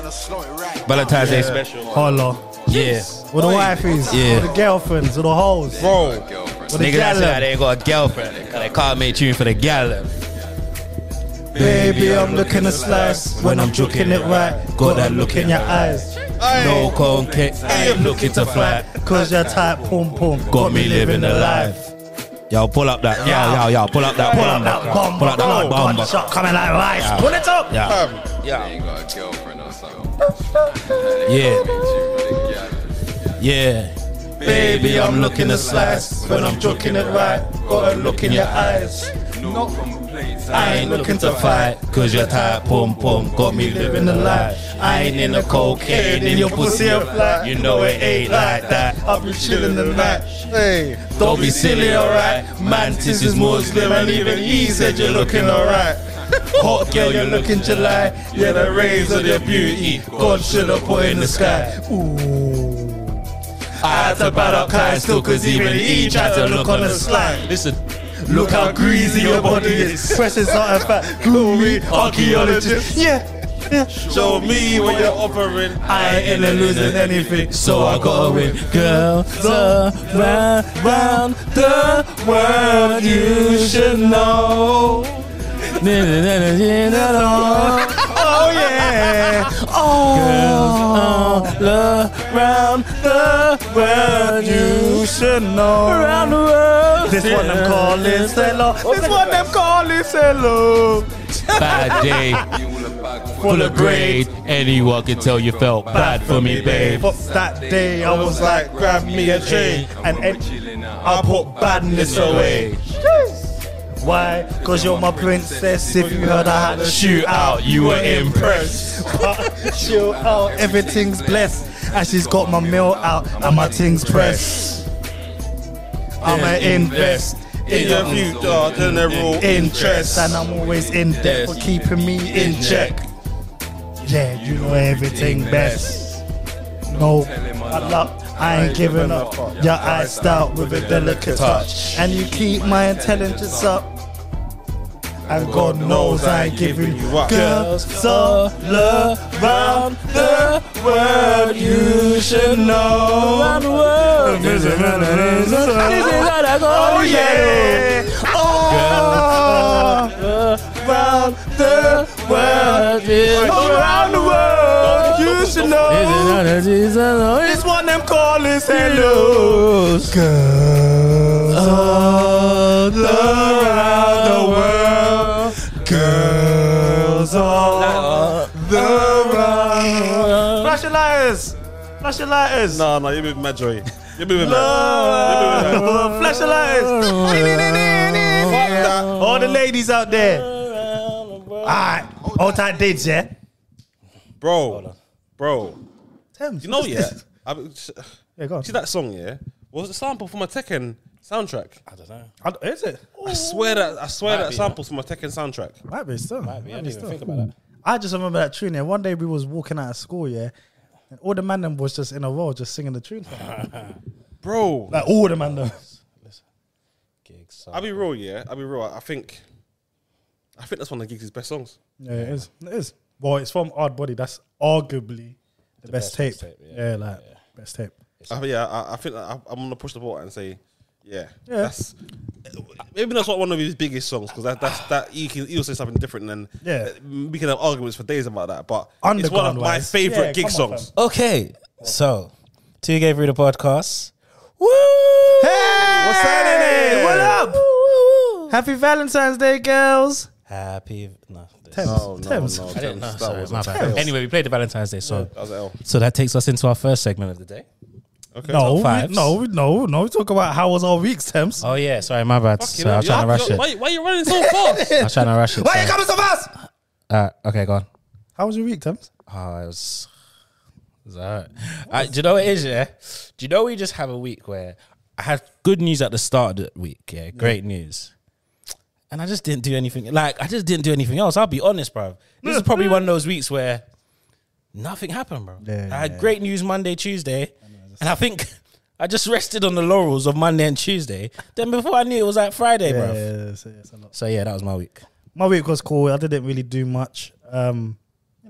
Valentine's Day special. Holla. Yeah. With the wifeys, Yeah. with the girlfriends, with the hoes. Bro. With the Niggas that say gal. they ain't got a girlfriend. Cause they can't make tune for the gal. Baby, I'm looking to slice when I'm joking it right. Got that look in your eyes. No cone cake, I ain't looking to fly. Cause you're tight, pum pum. Got me living the life. Yo, pull up that. Yo, pull up that. Pull up that bomb. Pull up that bomb. One shot coming like rice. Yeah. Pull it up. Yeah. Yeah. Yeah. Baby, I'm looking to slice when I'm joking it right. Got a look in your eyes. I ain't looking to fight, cause you're tight, pum pum, got me living the life. I ain't in the cocaine, in your pussy a flat. You know it ain't like that. I'll be chilling the night. Hey, Don't be silly, alright. Mantis is Muslim, and even he said you're looking alright. hot girl, you're looking July. Yeah, the rays of your beauty, God should have put in the sky. Ooh. I had to bad up kind still, cause even he tried to look on the slide. Listen. Look how greasy your body is. Pressing something fat, gloomy archaeologist. Yeah. Show me what you're offering. I ain't into losing anything, so I gotta win. Girls around the world, you should know. Oh yeah. Oh. Girls around the world, you should know. Around the world. This one them calling cello. This one them calling cello. Bad day, full of grade. Anyone can tell you felt bad for me, babe. But that day I was like, grab me a drink and I put badness away. Why? Cause you're my princess. If you heard I had a shootout, you were impressed. Chill out, everything's blessed. And she's got my meal out and my things pressed. I'ma invest in your future, general interest. And I'm always in debt for keeping me in check. Yeah, you know everything best. No, I ain't giving up. Your eyes start with a delicate touch. And you keep my intelligence up. And God knows I ain't giving you up. Girls all around the world, you should know. Around the world. Oh yeah. Oh, around the world. Around the world, you should know. This one them calling hellos. Girls all around the world. Girls all around. Flash your lighters. Flash your lighters. No, you're moving mad, Joey. You're moving mad. Flash your lighters. All the ladies out there. Alright. All tight dates, yeah? Bro. Thames, You know, what's yeah. this? Yeah, go on. See that song, yeah? Was it a sample from a Tekken soundtrack? I don't know. Is it? I swear that be, sample's from a Tekken soundtrack. Might be still. I didn't even think about that. I just remember that tune. Yeah, one day we was walking out of school, yeah, and all the man them was just in a row, just singing the tune. Bro. Like all the man them. Gigs. I'll be real, yeah. I think that's one of Giggs' best songs. Yeah, it is. It is. Well, it's from Hard Body. That's arguably the best tape. Best tape. I think I'm gonna push the ball and say, yeah. Yeah. Maybe that's not one of his biggest songs because that he'll say something different and we can have arguments for days about that. But it's one of my favorite Gig songs. Okay, so 2K through the podcast. Woo! Hey, what's happening? What up? Woo! Happy Valentine's Day, girls. Happy no. Thames. I didn't know. That Sorry, was my bad. Anyway, we played the Valentine's Day, so That was an L. so that takes us into our first segment of the day. Okay. No, Top fives. no. We talk about how was our weeks, Thames. Oh yeah, sorry, my bad. So I was trying to rush it. Why are you running so fast? I was trying to rush it. Why you coming so fast? Okay, go on. How was your week, Thames? Oh, it was alright. Do you know what it is? Yeah. Do you know we just have a week where I had good news at the start of the week? Yeah, great news. And I just didn't do anything. Like, I just didn't do anything else. I'll be honest, bro. This is probably one of those weeks where nothing happened, bro. Yeah, I had great news Monday, Tuesday. And I think I just rested on the laurels of Monday and Tuesday. Then before I knew it was like Friday, bro. Yeah, it's a lot. So, yeah, that was my week. My week was cool. I didn't really do much.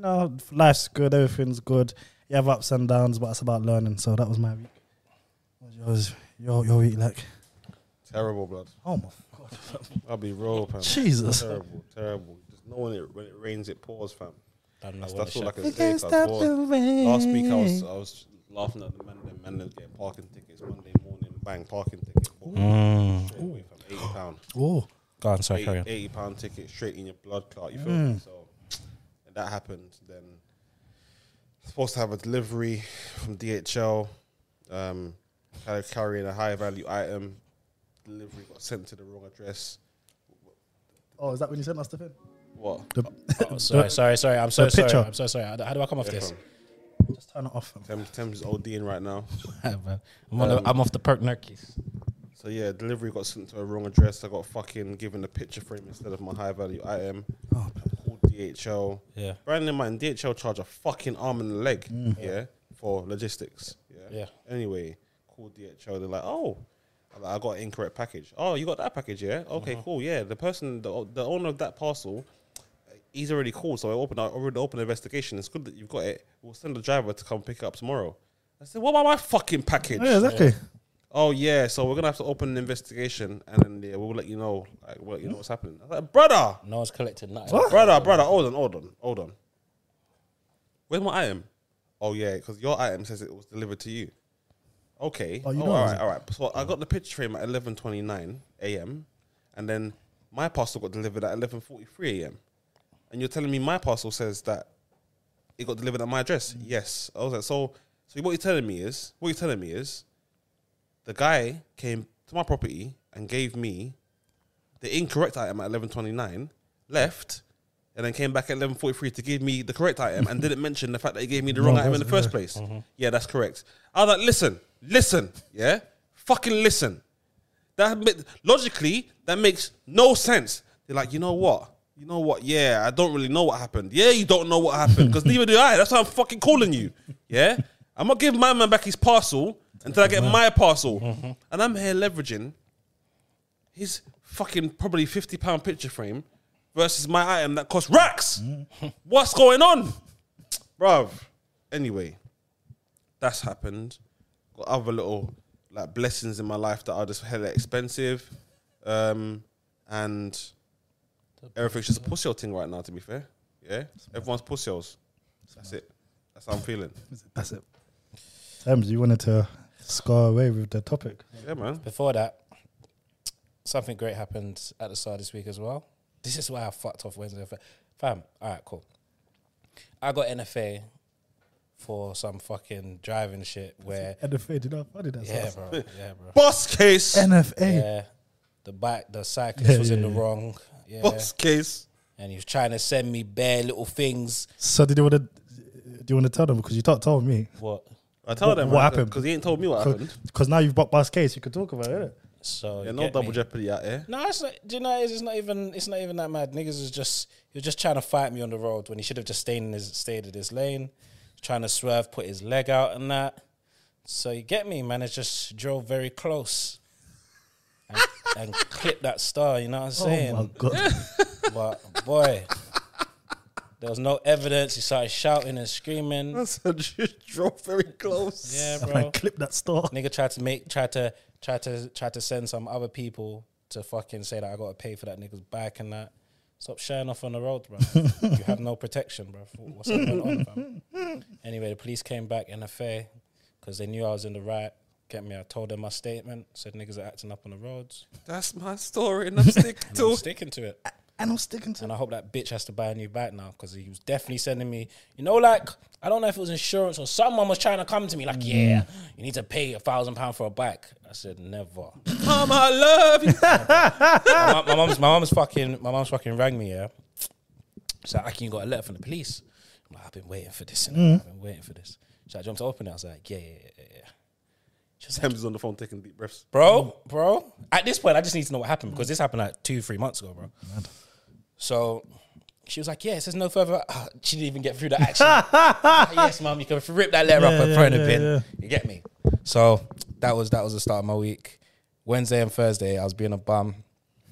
life's good, everything's good. You have ups and downs, but it's about learning. So that was my week. What was your week like? Terrible, blood. Oh my God. I'll be real, fam. Jesus. Terrible. Just knowing it when it rains, it pours, fam. That's all I can It say. can't stop the rain. Last week I was laughing at the man getting parking tickets Monday morning. Bang, parking ticket. Straight away, fam. £80. Oh, Go on, sorry, carry on. £80 ticket straight in your blood clot. You feel me? So and that happened. Then supposed to have a delivery from DHL. Carrying a high value item. Delivery got sent to the wrong address. Oh, is that when you sent us the thing? What? Sorry. I'm so picture. sorry. I'm so sorry. How do I come off this? Just turn it off. Thames is ODing right now. I'm off the perk nerkies. So yeah, delivery got sent to a wrong address. I got fucking given a picture frame instead of my high value item. Oh, Called DHL. Yeah. Bearing in mind, DHL charge a fucking arm and a leg. Yeah, for logistics. Yeah. Anyway, called DHL. They're like, oh, I got an incorrect package. Oh, you got that package? Yeah. Okay, cool. Yeah, the person, the owner of that parcel, he's already called. So I already opened an investigation. It's good that you've got it. We'll send the driver to come pick it up tomorrow. I said, what about my fucking package? yeah, exactly. Oh yeah, so we're gonna have to open an investigation, and then we'll let you know. Like, we'll let you know what's happening. I was like, brother, No one's collected nothing. brother, hold on. Where's my item? Oh yeah, because your item says it was delivered to you. Okay. Oh, you know, all right. So I got the picture frame at 11:29 a.m. and then my parcel got delivered at 11:43 a.m. And you're telling me my parcel says that it got delivered at my address? Yes. I was like, so what you're telling me is the guy came to my property and gave me the incorrect item at 11:29, left, and then came back at 11:43 to give me the correct item and didn't mention the fact that he gave me the wrong item in the first place. Yeah, that's correct. I was like, listen, yeah? Fucking listen. Logically, that makes no sense. They're like, you know what? Yeah, I don't really know what happened. Yeah, you don't know what happened because neither do I. That's why I'm fucking calling you. Yeah? I'm not giving my man back his parcel until I get my parcel. And I'm here leveraging his fucking probably £50 picture frame versus my item that costs racks. What's going on? Bruv. Anyway, that's happened. Got other little like blessings in my life that are just hella expensive. And everything's just a pussy thing right now, to be fair. Yeah? Everyone's pussy. That's it. That's how I'm feeling. That's it. Thames, you wanted to score away with the topic. Yeah, man. Before that, something great happened at the start of this week as well. This is why I fucked off Wednesday. Fam, all right, cool. I got NFA for some fucking driving shit where... NFA, do you know how funny that Yeah, sounds? bro. Boss case. NFA. Yeah. The cyclist was in the wrong. Yeah. Boss case. And he was trying to send me bare little things. So do you want to tell them? Because you told me. What? I told them what happened. because he ain't told me what happened. Because now you've got Boss Case, you can talk about it. So Yeah, no double jeopardy out here. No, it's not. Do you know? It's not even that mad. Niggas he was just trying to fight me on the road when he should have just stayed in his lane, trying to swerve, put his leg out and that. So you get me, man. It just drove very close and clipped that star. You know what I'm saying? Oh my God. But boy, there was no evidence. He started shouting and screaming. I said you drove very close. Yeah, I bro. clip that star. Nigga tried to send some other people to fucking say that I got to pay for that nigga's bike and that. Stop showing off on the road, bro. You have no protection, bro. What's going on, fam? Anyway, the police came back in NFA because they knew I was in the right. Get me? I told them my statement. Said niggas are acting up on the roads. That's my story, and I'm sticking to I'm it. sticking to it. And I'm sticking to And I hope that bitch has to buy a new bike now because he was definitely sending me, like, I don't know if it was insurance or someone was trying to come to me like, yeah, you need to pay £1,000 for a bike. I said, never. Mama, I love you. my mom's fucking rang me, yeah. So I you got a letter from the police. I'm like, I've been waiting for this. I've been waiting for this. So I jumped to open it. I was like, yeah. She was like, Thames is on the phone taking deep breaths. bro. At this point, I just need to know what happened because this happened like 2-3 months ago, bro. Mad. So she was like, yeah, it says no further. She didn't even get through the action. Yes, mum, you can rip that letter up and throw it in the bin. Yeah. You get me? So that was the start of my week. Wednesday and Thursday, I was being a bum.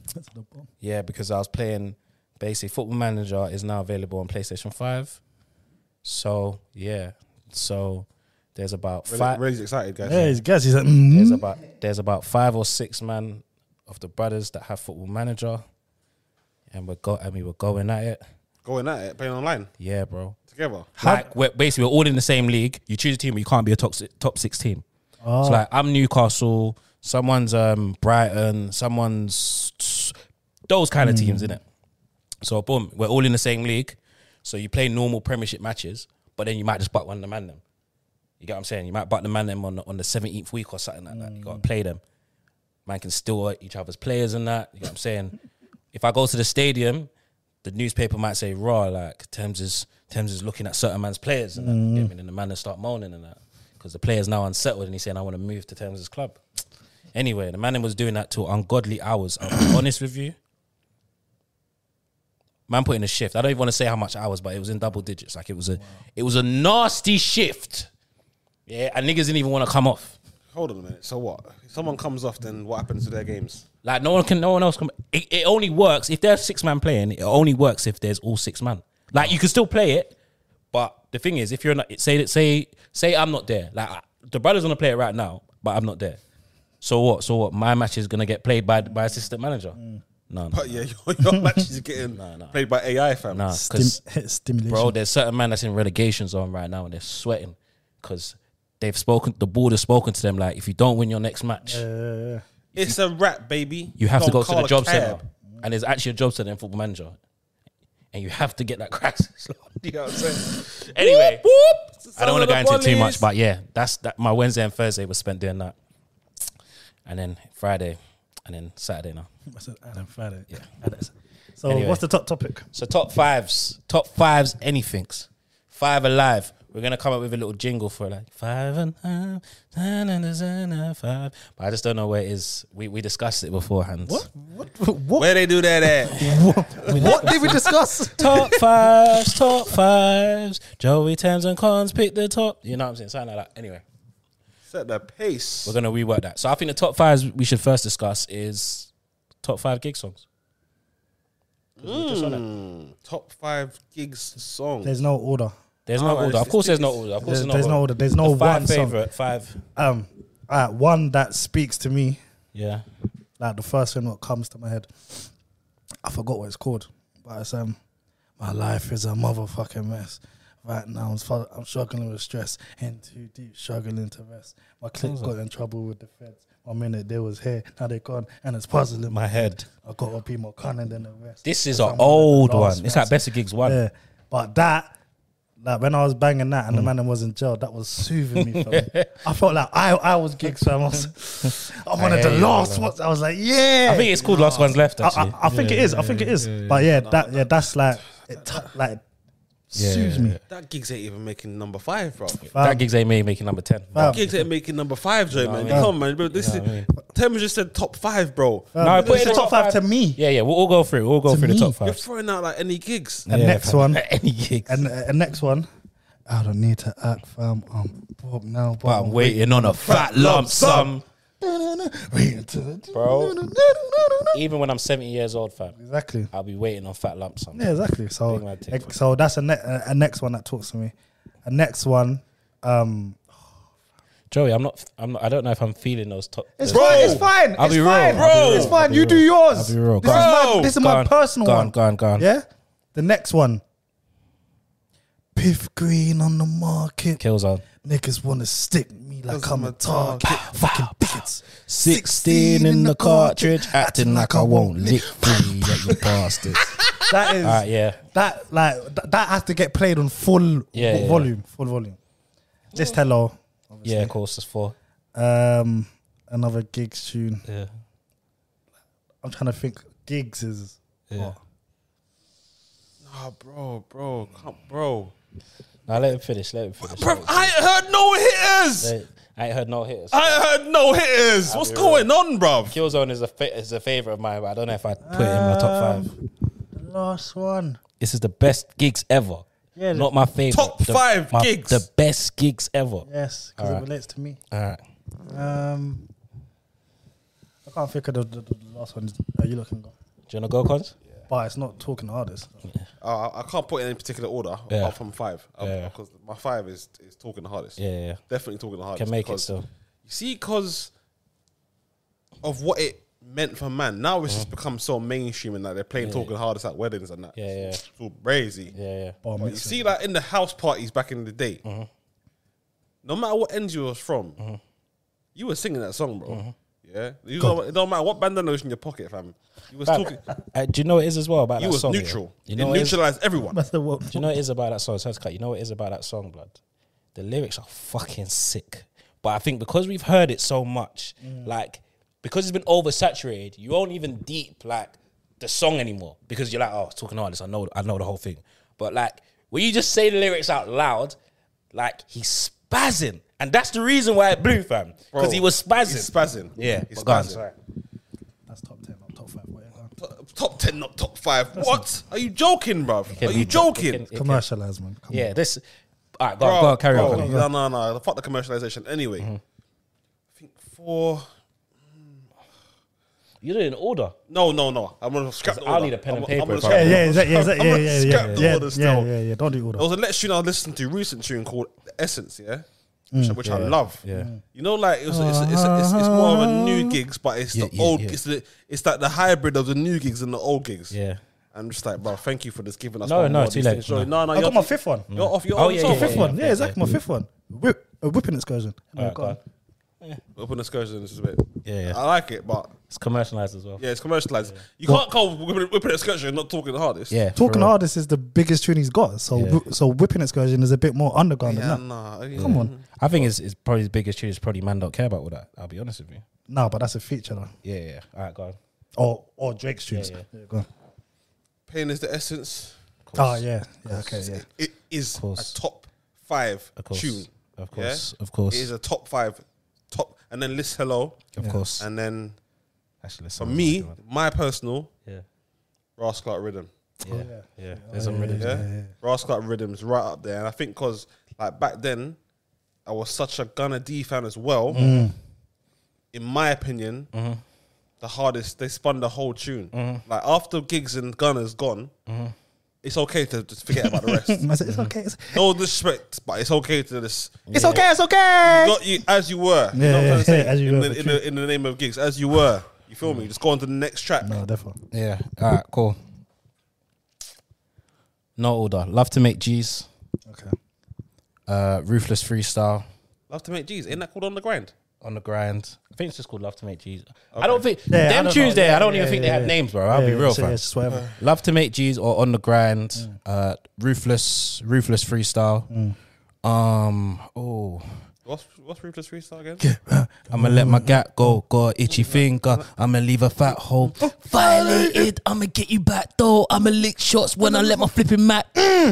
Yeah, because I was playing basically Football Manager is now available on PlayStation 5. So yeah, so there's about five. Really excited, guys. Yeah, he's guys. He's like, There's about 5 or 6 man of the brothers that have Football Manager, and we were going at it. Going at it, playing online Yeah, bro. together. Like we're all in the same league. You choose a team, but you can't be a top 6 team. Oh. So like I'm Newcastle, someone's Brighton, someone's those kind of teams, innit? So boom, we're all in the same league. So you play normal Premiership matches, but then you might just butt one of the man them. You get what I'm saying? You might butt the man them on the 17th week or something like that. You got to play them. Man can steal each other's players and that. You get what I'm saying? If I go to the stadium, the newspaper might say, raw, like Thames is looking at certain man's players and that. You get me? And the man will start moaning and that. Because the player's now unsettled and he's saying, I want to move to Thames' club. Anyway, the man was doing that till ungodly hours. I'll be honest with you. Man put in a shift. I don't even want to say how much hours, but it was in double digits. Like it was a nasty shift. Yeah, and niggas didn't even want to come off. Hold on a minute. So what? If someone comes off, then what happens to their games? Like no one else come. It only works if there's 6 man playing. It only works if there's all 6 man. Like you can still play it, but the thing is, if you're not, say I'm not there. Like the brothers want to play it right now, but I'm not there. So what? My match is gonna get played by assistant manager. No. But yeah, your matches is getting played by AI, fam. Nah, because stimulation. bro, there's certain man that's in relegation zone right now and they're sweating because the board has spoken to them like, if you don't win your next match, It's a wrap, baby. you have to go to Call the a job cab. centre, and there's actually a job centre in Football Manager, and you have to get that crisis. You know what I'm saying? Anyway, I don't want to go into it too much, but yeah, that's that. My Wednesday and Thursday was spent doing that, and then Friday, and then Saturday now. Adam Friday. Yeah. So Anyway. what's the top topic? So top fives, anythings. 5 alive. We're gonna come up with a little jingle for like 5 and 5. But I just don't know where it is. We discussed it beforehand. What? Where they do that at? What did we discuss? Top fives. Joey, Thames and Cons pick the top. You know what I'm saying? Something like that. Anyway, Set the pace. we're gonna rework that. So I think the top 5s we should first discuss is top 5 gig songs. 'Cause we just on it. Top 5 gigs songs. There's no order. There's no Oh, order. Of course, there's no order. Of course, There's no order. There's no The 5 one song. favorite 5. One that speaks to me. Yeah. Like the first thing that comes to my head. I forgot what it's called, but it's my life is a motherfucking mess. Right now I'm struggling with stress, in too deep, struggling to rest. My clique got in trouble with the feds. 1 minute they was here, now they gone, and it's puzzling My head. I gotta be more cunning than the rest. This is I'm an one of the old last one. It's like ones. Best of Gigs 1. Yeah, but that, like when I was banging that and the man was in jail, that was soothing me. Fam. I felt like I was gigs, fam. I'm one of the hear you, last man. ones. I was like, yeah. I think it's called Last Ones Left, actually. I think it is. I think it is. But yeah, that's like soothes me. That gigs ain't even making number 5, bro. That Gigs ain't me making number 10. Fam. Gigs ain't making number 5, Joe, man. man. Come on, man. Bro, this You know is. what Thames just said top 5, bro. No, put It's it in the top 5 to me. Yeah, we'll all go through. We'll go To through the me. top You're 5. throwing out like any gigs. And next one. Any gigs. And next one. I don't need to act, fam. I'm broke now, But I'm waiting on a fat lump sum. Waiting to Bro. Even when I'm 70 years old, fam, Exactly. I'll be waiting on fat lump sum. Yeah, exactly. Big man TikTok. So that's a next one that talks to me. A next one. Joey, I don't know if I'm feeling those top. It's those- fine. It's fine. I'll It's be real. fine. I'll be It's real. fine. I'll be You do real. yours. I'll be real. This Go is on. this is Go my on. personal Go one. on. Go on. Yeah. The next one. Piff green on the market. Killzone. Niggas wanna stick me like I'm a target. Fucking bigots. 16 in the cartridge, acting like I won't lick free, you bastards. That is Alright, yeah. that has to get played on full Yeah. volume. Full volume. Just hello. Yeah, of course, it's 4. Another gigs tune. Yeah. I'm trying to think. Gigs is Yeah. Oh, bro. Now let him finish. Bro, I ain't heard no hitters. I ain't heard no hitters. I ain't heard no hitters. What's be going on, bro? Killzone is a favorite of mine, but I don't know if I'd put it in my top 5. the last one. This is the best gigs ever. Yeah, Not my favorite. Top 5 gigs. The best gigs ever. Yes, because Alright. it relates to me. All right. I can't think of the last one. Are you looking? Do you want to go, Cons? Yeah. But it's not talking the hardest. I can't put it in any particular order Yeah. apart from 5. Yeah. Because my 5 is talking the hardest. Yeah. Definitely talking the hardest. Can make it because still. You see, because of what it meant for man. Now it's just become so mainstream and that they're playing talking hardest at weddings and that. Yeah. It's all crazy. Yeah. Bar But you mitzvah. see, like in the house parties back in the day, no matter what end you was from, you were singing that song, bro. Yeah, it don't matter what bandana was in your pocket, fam. You was talking. Do you know what it is as well about You that was song? neutral. Yeah? You It know what it is? neutralized everyone. That's the what. Do you know what it is about that song? Sounds cut. You know what it is about that song, blood? The lyrics are fucking sick. But I think because we've heard it so much, like, because it's been oversaturated, you won't even deep, like, the song anymore. Because you're like, oh, it's talking hardest. I know the whole thing. But, like, when you just say the lyrics out loud, like, he's spazzing. And that's the reason why it blew, fam. Because he was spazzing. He's spazzing. Yeah. He's but go on, spazzing. sorry. That's top 10, not top 5. Whatever. Top 10, not top 5. What? Are you joking, bruv? can Are be- you joking? it can- Commercialize, man. Come Yeah, on. this... All right, go on, carry on. No. Fuck the commercialization. Anyway, I think 4... You did it in order. No. I'm gonna scrap the I'll order. need a pen and I'm paper gonna if I- scrap the Yeah, order. I'm gonna scrap the order still. yeah. Don't do order. There was a Let's Tune I listened to, recent tune called Essence, yeah? Which I love. Yeah. You know, like, it's more of a new gigs, but it's the Yeah, old, yeah. it's like the hybrid of the new gigs and the old gigs. Yeah. I'm just like, bro, thank you for this giving us No, one no, more of too these late. things. Sorry, No. no, I you're got my fifth one. You're off your Oh, own yeah, song. yeah, Fifth one. yeah. Yeah, exactly. My fifth one. A whipping excursion. All right, Go go on. on. Open excursions is a bit. Yeah. I like it, but It's commercialized as well. yeah, it's commercialized. You can't call whipping excursion not talking the hardest. Yeah. for Talking real. Hardest is the biggest tune he's got. So Yeah. so whipping excursion is a bit more underground Yeah, than that. nah. Come on. I think it's probably his biggest tune is probably Man Don't Care About All That. I'll be honest with you. No, but that's a feature though. Yeah. All right, go on. Or Drake's tunes. Yeah. Go on. Pain is the essence. Oh yeah. Okay, yeah. It is course. a top 5 Of course. tune. Of course. Yeah? Of course. It is a top 5. And then List Hello. Of course. And then Actually, for me, my personal, Yeah. Rascal Rhythm. Yeah. Yeah. There's some rhythms. Yeah, Rascal Rhythm's right up there. And I think because like back then, I was such a Gunna D fan as well. In my opinion, the hardest, they spun the whole tune. Like after Gigs and Gunna's gone, it's okay to just forget about the rest. I said, it's okay. No disrespect, but it's okay to just It's okay. It's okay. got you as you were. You Yeah, know what I'm trying to say? as you in, were, the, for in, the, in the name of Gigs, as you were. You feel me? Just go on to the next track. No, definitely. Yeah. All right, cool. No order. Love to Make G's. Okay. Ruthless Freestyle. Love to Make G's. Ain't that called On the Grind? On the Grind. I think it's just called Love to Make G's. I don't think Yeah, I them don't tunes know. there. Yeah, I don't even yeah, think they yeah, had yeah. names, bro. I'll be real, so fam. yeah, it's just whatever. Love to Make G's or On the Grind. Ruthless Freestyle. What's Ruthless Freestyle again? I'ma let my gat go, got a itchy finger. I'ma leave a fat hole. Violated, I'ma get you back though. I'ma lick shots when I let my flipping Mac.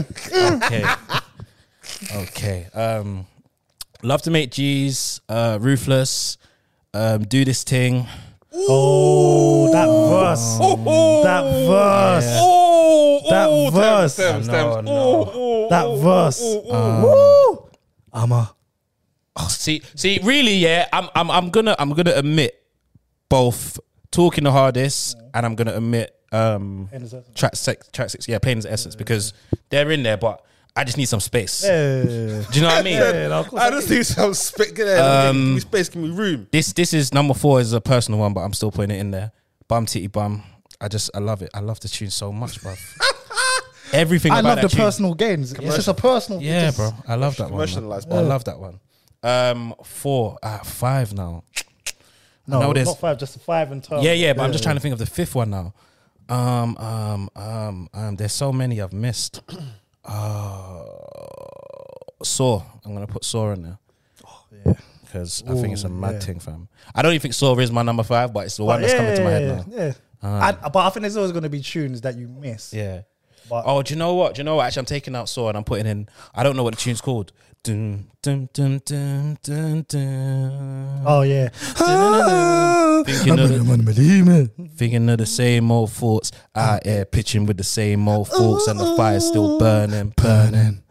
Okay. Love to Make G's, Ruthless, Do This Thing. Oh, that verse. That verse. That verse. Stems. No. That verse. Woo. Oh, see, really, yeah. I'm gonna admit both Talking the Hardest and I'm gonna admit track six, yeah, Plain as Essence, because they're in there, but I just need some space. Do you know what I mean? I just need some space. Give me space, give me room. This is number 4 is a personal one, but I'm still putting it in there. Bum Titty Bum. I love it. I love the tune so much, bro. Everything I about love that the tune. personal gains. It's just a personal. Yeah, just- bro. I love that one. Commercialised, Man. I love that one. 4, 5 now. No, know there's- not 5, just 5 in terms. Yeah, but I'm just trying to think of the 5th one now. There's so many I've missed. Saw. I'm gonna put Saw in there. Yeah. Because I think it's a mad yeah. thing, fam. I don't even think Saw is my number 5, but it's the one that's coming to my head now. Yeah. But I think there's always going to be tunes that you miss. Yeah. But Oh, do you know what? Actually, I'm taking out Saw and I'm putting in. I don't know what the tune's called. Dun, dun, dun, dun, dun, dun. oh yeah. Thinking of the same old thoughts. Out here pitching with the same old thoughts, and the fire's still burning.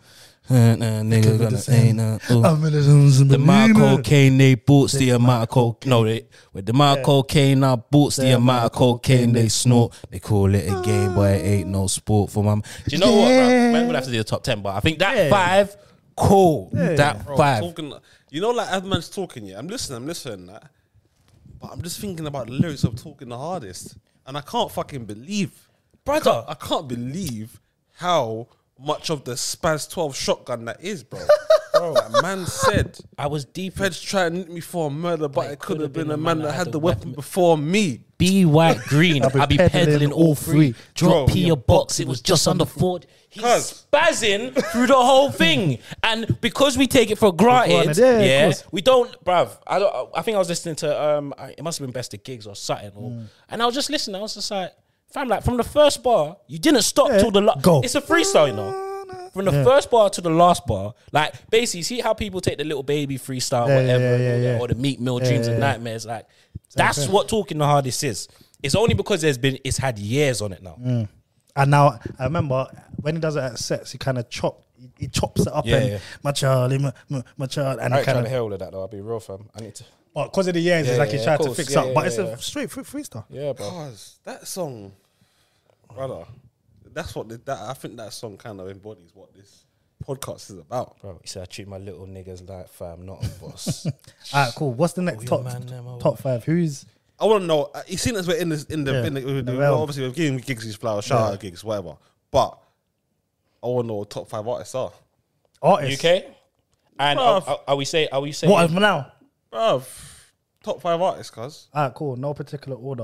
nigga gonna ain't The the amount of cocaine they bought, the amount of coke. No, with the amount of cocaine I bought, the amount of cocaine they snort. They call it a game, but it ain't no sport for my. Do you know what, bro? We're gonna have to do the top 10, but I think that 5, cool. That Bro, 5. talking, you know, like as man's talking, yeah. I'm listening, that. But I'm just thinking about the lyrics of Talking the Hardest. And I can't fucking believe, Brother. I can't believe how much of the Spaz 12 shotgun that is, bro. That man said, I was deep. feds try and nick me for a murder, but it could have been a man that had the weapon before me. Be white, green. I be peddling all three. Drop Bro. P a box. It was just under 40. He's Cuz. spazzing through the whole thing, and because we take it for granted, yeah, of course. we don't, bruv. I think I was listening to it must have been Best of Gigs or something, and I was just listening. I was just like, fam, like from the first bar, you didn't stop till the Go. It's a freestyle, you know. From the first bar to the last bar, like basically, see how people take the Little Baby freestyle, whatever, or the Meat Mill Dreams and Nightmares. Like that's what Talking the Hardest is. It's only because it's had years on it now. And now I remember when he does it at sets, he kind of he chops it up my Charlie, my child, and I he ain't trying kind to of. hear all of that though. I'll be real, fam. I need to. Because of the years, it's like he's trying to fix up, but it's a straight freestyle. Yeah, bro. Cause that song, brother, that's what I think that song kind of embodies what this podcast is about. Bro, he said I treat my little niggas like fam, not a boss. Alright, cool. What's the next your man, them, top 5? Who's I want to know. You seen as we're in the realm. obviously we're giving Gigs his flowers, shout out Gigs, whatever. But I want to know what top 5 artists are. artists? UK? And Bruv. are we saying? What of now? Bruv, top 5 artists, cuz. Alright, cool. No particular order.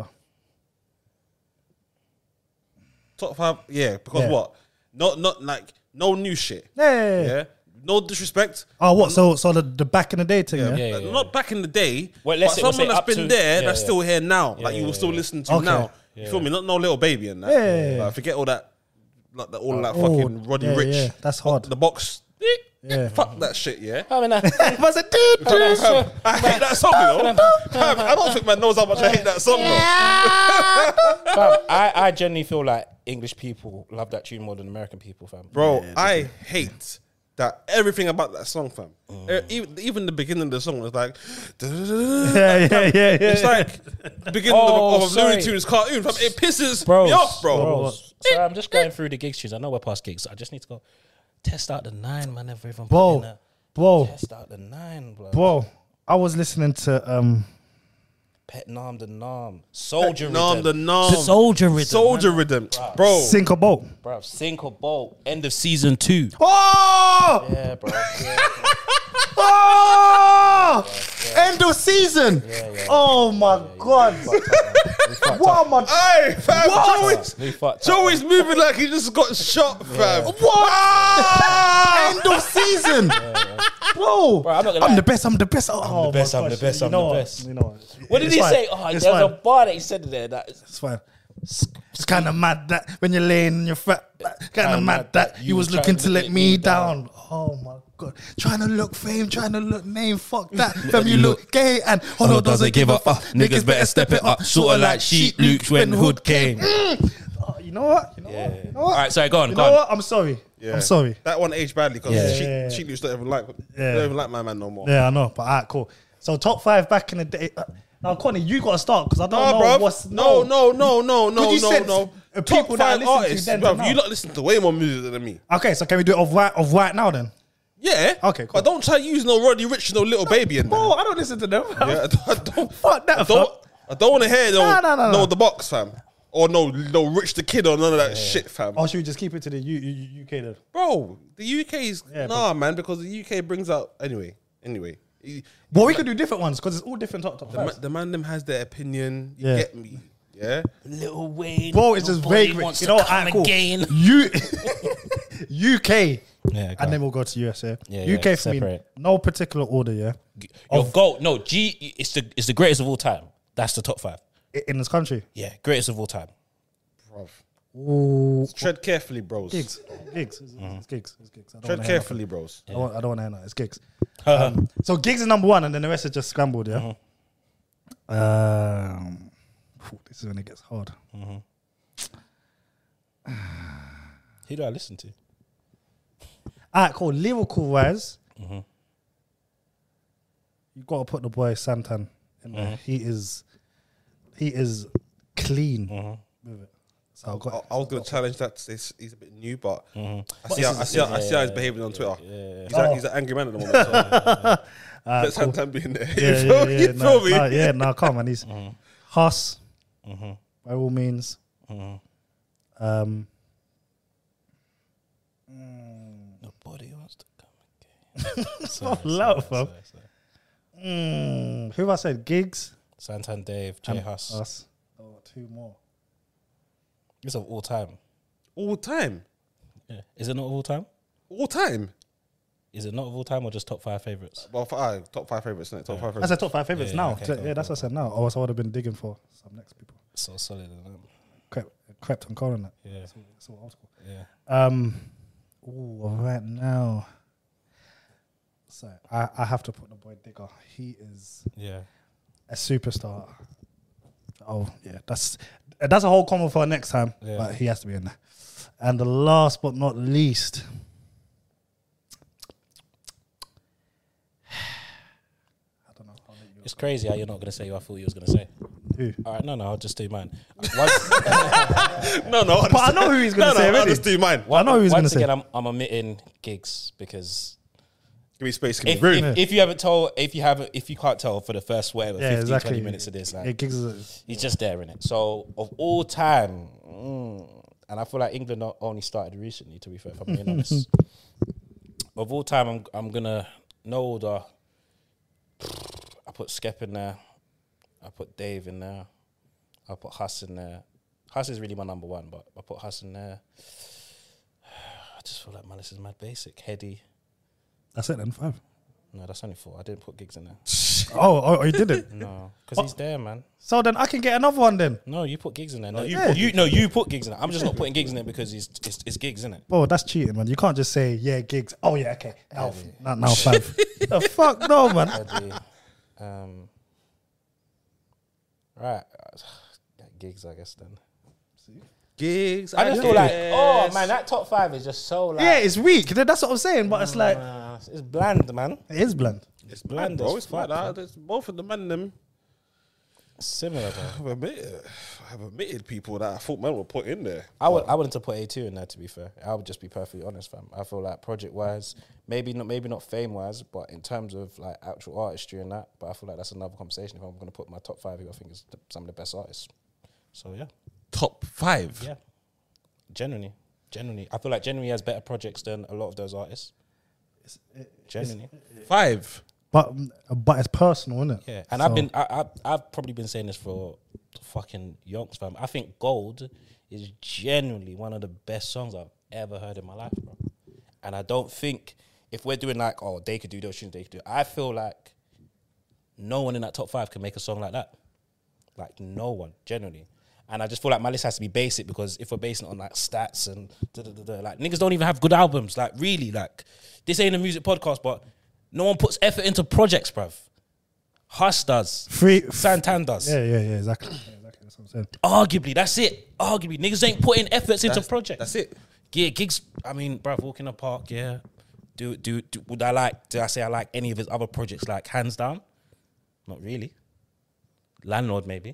Top 5, yeah. Because what? Not like no new shit. Yeah. No disrespect. Oh, what? So the back in the day thing. Yeah. Not back in the day, Well, but let's say- we'll someone say that's up been to- there yeah, that's yeah. still here now. Like you yeah, will still yeah. listen to Okay. now. You feel me? Not no Little Baby and that. Yeah. Like, forget all that, like all that fucking Roddy Rich. Yeah, that's hard. The box. Yeah. Fuck that shit, yeah. I mean, I hate that song, you know. I don't think man knows how much I hate that song, though. fam, I genuinely feel like English people love that tune more than American people, fam. Bro, I hate that everything about that song, fam. Even the beginning of the song was like, Yeah. it's like the beginning of a sorry. Looney Tunes cartoon, fam. It pisses Bros, me off, bro. So I'm just going through the gigs tunes. I know we're past gigs. I just need to go test out the 9, man. If everyone put in a test out the 9, Bro, I was listening to Pet Nam the Nam, Soldier Nom the Rhythm, nom. Soldier Rhythm, Soldier man. Rhythm. Bro. Sink or Boat. Bro, Sink or Bolt, end of season 2. Oh! Yeah, bro. Yeah, Oh! End of season. Oh my God. What am I? Hey, fam, we fucked up. Joey's moving like he just got shot, fam. What? End of season. Bro, Bro, I'm not gonna I'm lie. the best. I'm the best. Oh, the best, my I'm the gosh. best, You I'm know the what? best. You know What did It's he fine. say? Oh, It's there was a fine. bar that he said there. That It's fine. It's kind of mad that when you're laying in your fat, kind of mad that you was looking to let me down. Oh my God. Trying to look fame, trying to look name. Fuck that. Fam, you look gay and Holo doesn't give a fuck. Niggas better step it up. Sorta like sheep loops when hood came. You know what? You know what? You know what? All right, sorry, go on, You go know on. what? I'm sorry. Yeah. I'm sorry. That one aged badly because Yeah. Sheep Loops don't even like my man no more. Yeah, I know. But alright, cool. So top 5 back in the day. Now, Connie, you got to start because I don't know bruv. what's No. Because you said no. people that I listen to artists, then bruv, to you now. lot listen to way more music than me. Okay, so can we do it of right now then? Yeah. Okay, cool. But don't try to use no Roddy Rich, no Little Baby in there. Bro, I don't listen to them. Yeah, I don't. Fuck that. I don't want to hear No. the box, fam. Or no Rich the Kid or none of that shit, fam. Or should we just keep it to the UK then? Bro, the UK is Yeah, man, because the UK brings out anyway. Well, we could do different ones because it's all different top The, fives. the man them has their opinion. You Yeah. get me? Yeah. Little Wayne. Bro, it's just nobody vague. wants You to know, come alright, cool. again. UK. Yeah, And then we'll go to US, yeah? Yeah, UK yeah, for me, separate. no particular order, yeah? Your GOAT. No, G. It's the greatest of all time. That's the top 5. In this country. Yeah, greatest of all time. Ooh. Tread carefully, bros. Gigs. It's gigs. I don't Tread wanna hear carefully, bros. I don't want to hear that. It's gigs. So gigs is number 1, and then the rest are just scrambled. Yeah. This is when it gets hard. Who do I listen to? Alright, cool. Lyrical wise, you got to put the boy Santan in there. He is clean with it. So I was going to challenge that. He's a bit new, but I see how he's behaving on Twitter. He's an angry man at the moment. So. Let Santan be in there. You feel me? No, come on. He's Huss, by all means. Nobody wants to come again. Loud, fam. Who I said? Gigs? Santan Dave, J Huss. Us. Oh, two more. It's of all time. All time? Yeah. Is it not of all time? All time? Is it not of all time or just top 5 favourites? Well, top 5 favourites, isn't it? Top 5 I favourites. said top 5 favourites now. Okay, That's what I said now. Oh, so I would have been digging for some next people. So solid, isn't it? Crept and Colin that. Yeah. It's all old school. Yeah. Right now. So I have to put the boy Digger. He is a superstar. Oh yeah, that's a whole comment for next time. Yeah. But he has to be in there. And the last but not least, I don't know. It's crazy how you're not going to say who I thought you was going to say. Who? All right, no, I'll just do mine. No. But I know who he's going to say. I'll Already. just do mine. I know who he's going to Once say. again, I'm omitting gigs because Give me space, give me room. if you can't tell for the first 20 minutes of this, like, Yeah, Gigs is he's just there in it. So of all time, and I feel like England not only started recently. To be fair, if I'm being honest, of all time, I'm gonna no order. I put Skep in there. I put Dave in there. I put Huss in there. Huss is really my number one, but I put Huss in there. I just feel like Malice is mad basic. Heady. that's it then. 5. No, that's only 4. I didn't put gigs in there. Oh, you didn't. No, because he's there, man. So then I can get another one then. No, you put gigs in there. No, you you put gigs in there. I'm just not putting gigs in there because it's gigs in it. Oh, that's cheating, man. You can't just say, yeah, Gigs. Oh, yeah, okay. Now 5. The fuck no, man. Right, gigs, I guess then. Gigs. I just feel like, oh man, that top 5 is just so like, Yeah, it's weak. That's what I'm saying. But it's like, it's bland, man. it is bland. It's bland, bro. as It's fuck, mad. man. There's both of them and them. Similar though. I've admitted people that I thought man would put in there. I wouldn't have put A2 in there, to be fair. I would just be perfectly honest, fam. I feel like project wise, maybe not fame wise, but in terms of like actual artistry and that. But I feel like that's another conversation if I'm going to put my top 5 who I think is some of the best artists. So yeah. Top 5. Yeah. Genuinely. I feel like genuinely has better projects than a lot of those artists. Genuinely. 5. But it's personal, isn't it? Yeah. And So- I've probably been saying this for fucking yonks, fam. I think Gold is genuinely one of the best songs I've ever heard in my life, bro. And I don't think if we're doing like, oh, they could do those tunes, they could do. I feel like no one in that top 5 can make a song like that. Like no one, genuinely. And I just feel like my list has to be basic because if we're basing it on like stats and like niggas don't even have good albums. Like really, like this ain't a music podcast, but no one puts effort into projects, bruv. Huss does. Santan does. Yeah, exactly. Yeah, exactly. That's what I'm saying. Arguably, that's it. Arguably, niggas ain't putting efforts into projects. That's it. Yeah, gigs. I mean, bruv, Walk in the Park. Yeah. Did I say I like any of his other projects? Like hands down, not really. Landlord maybe.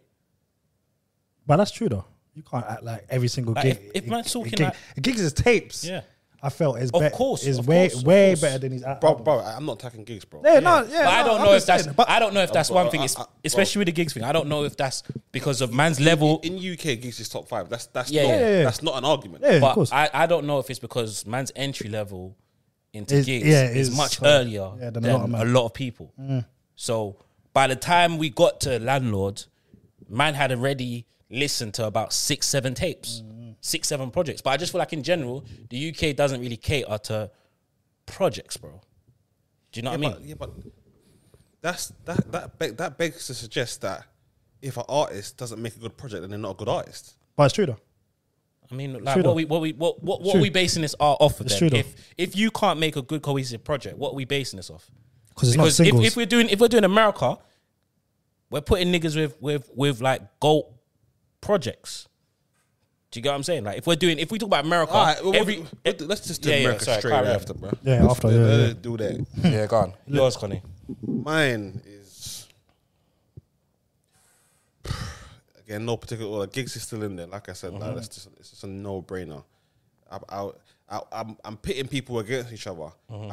But that's true though. You can't act like every single Like, gig. if man's talking gig, like- Gigs is tapes. Yeah. I felt is Of course, is of way course, of way course. better than his Bro, I'm not attacking gigs, bro. Yeah, But I don't I'm know if just that's. saying, but I don't know if that's bro, one thing. Especially with the gigs thing. I don't know if that's because of man's level. In UK, gigs is top 5. That's Yeah, not, yeah. that's not an argument. yeah, of But course. I don't know if it's because man's entry level into gigs is is much so- earlier yeah, than than a lot of people. So by the time we got to Landlord, man had already listened to about 6-7 tapes, 6-7 projects. But I just feel like in general, the UK doesn't really cater to projects, bro. Do you know what I mean? But that begs to suggest that if an artist doesn't make a good project, then they're not a good artist. But it's true though. I mean, like, True what True. are we basing this art off of It's then? true though. If you can't make a good cohesive project, what are we basing this off? Because it's not Because singles. if we're doing America, we're putting niggas with like GOAT projects. Do you get what I'm saying? Like if we talk about America, All right, let's just do America straight carry on. after, bro. Yeah, after, yeah. Let's do that. Yeah, go on. Yours, Connie. Mine is again no particular order. Gigs is still in there. Like I said, like, it's just a no-brainer. I'm pitting people against each other.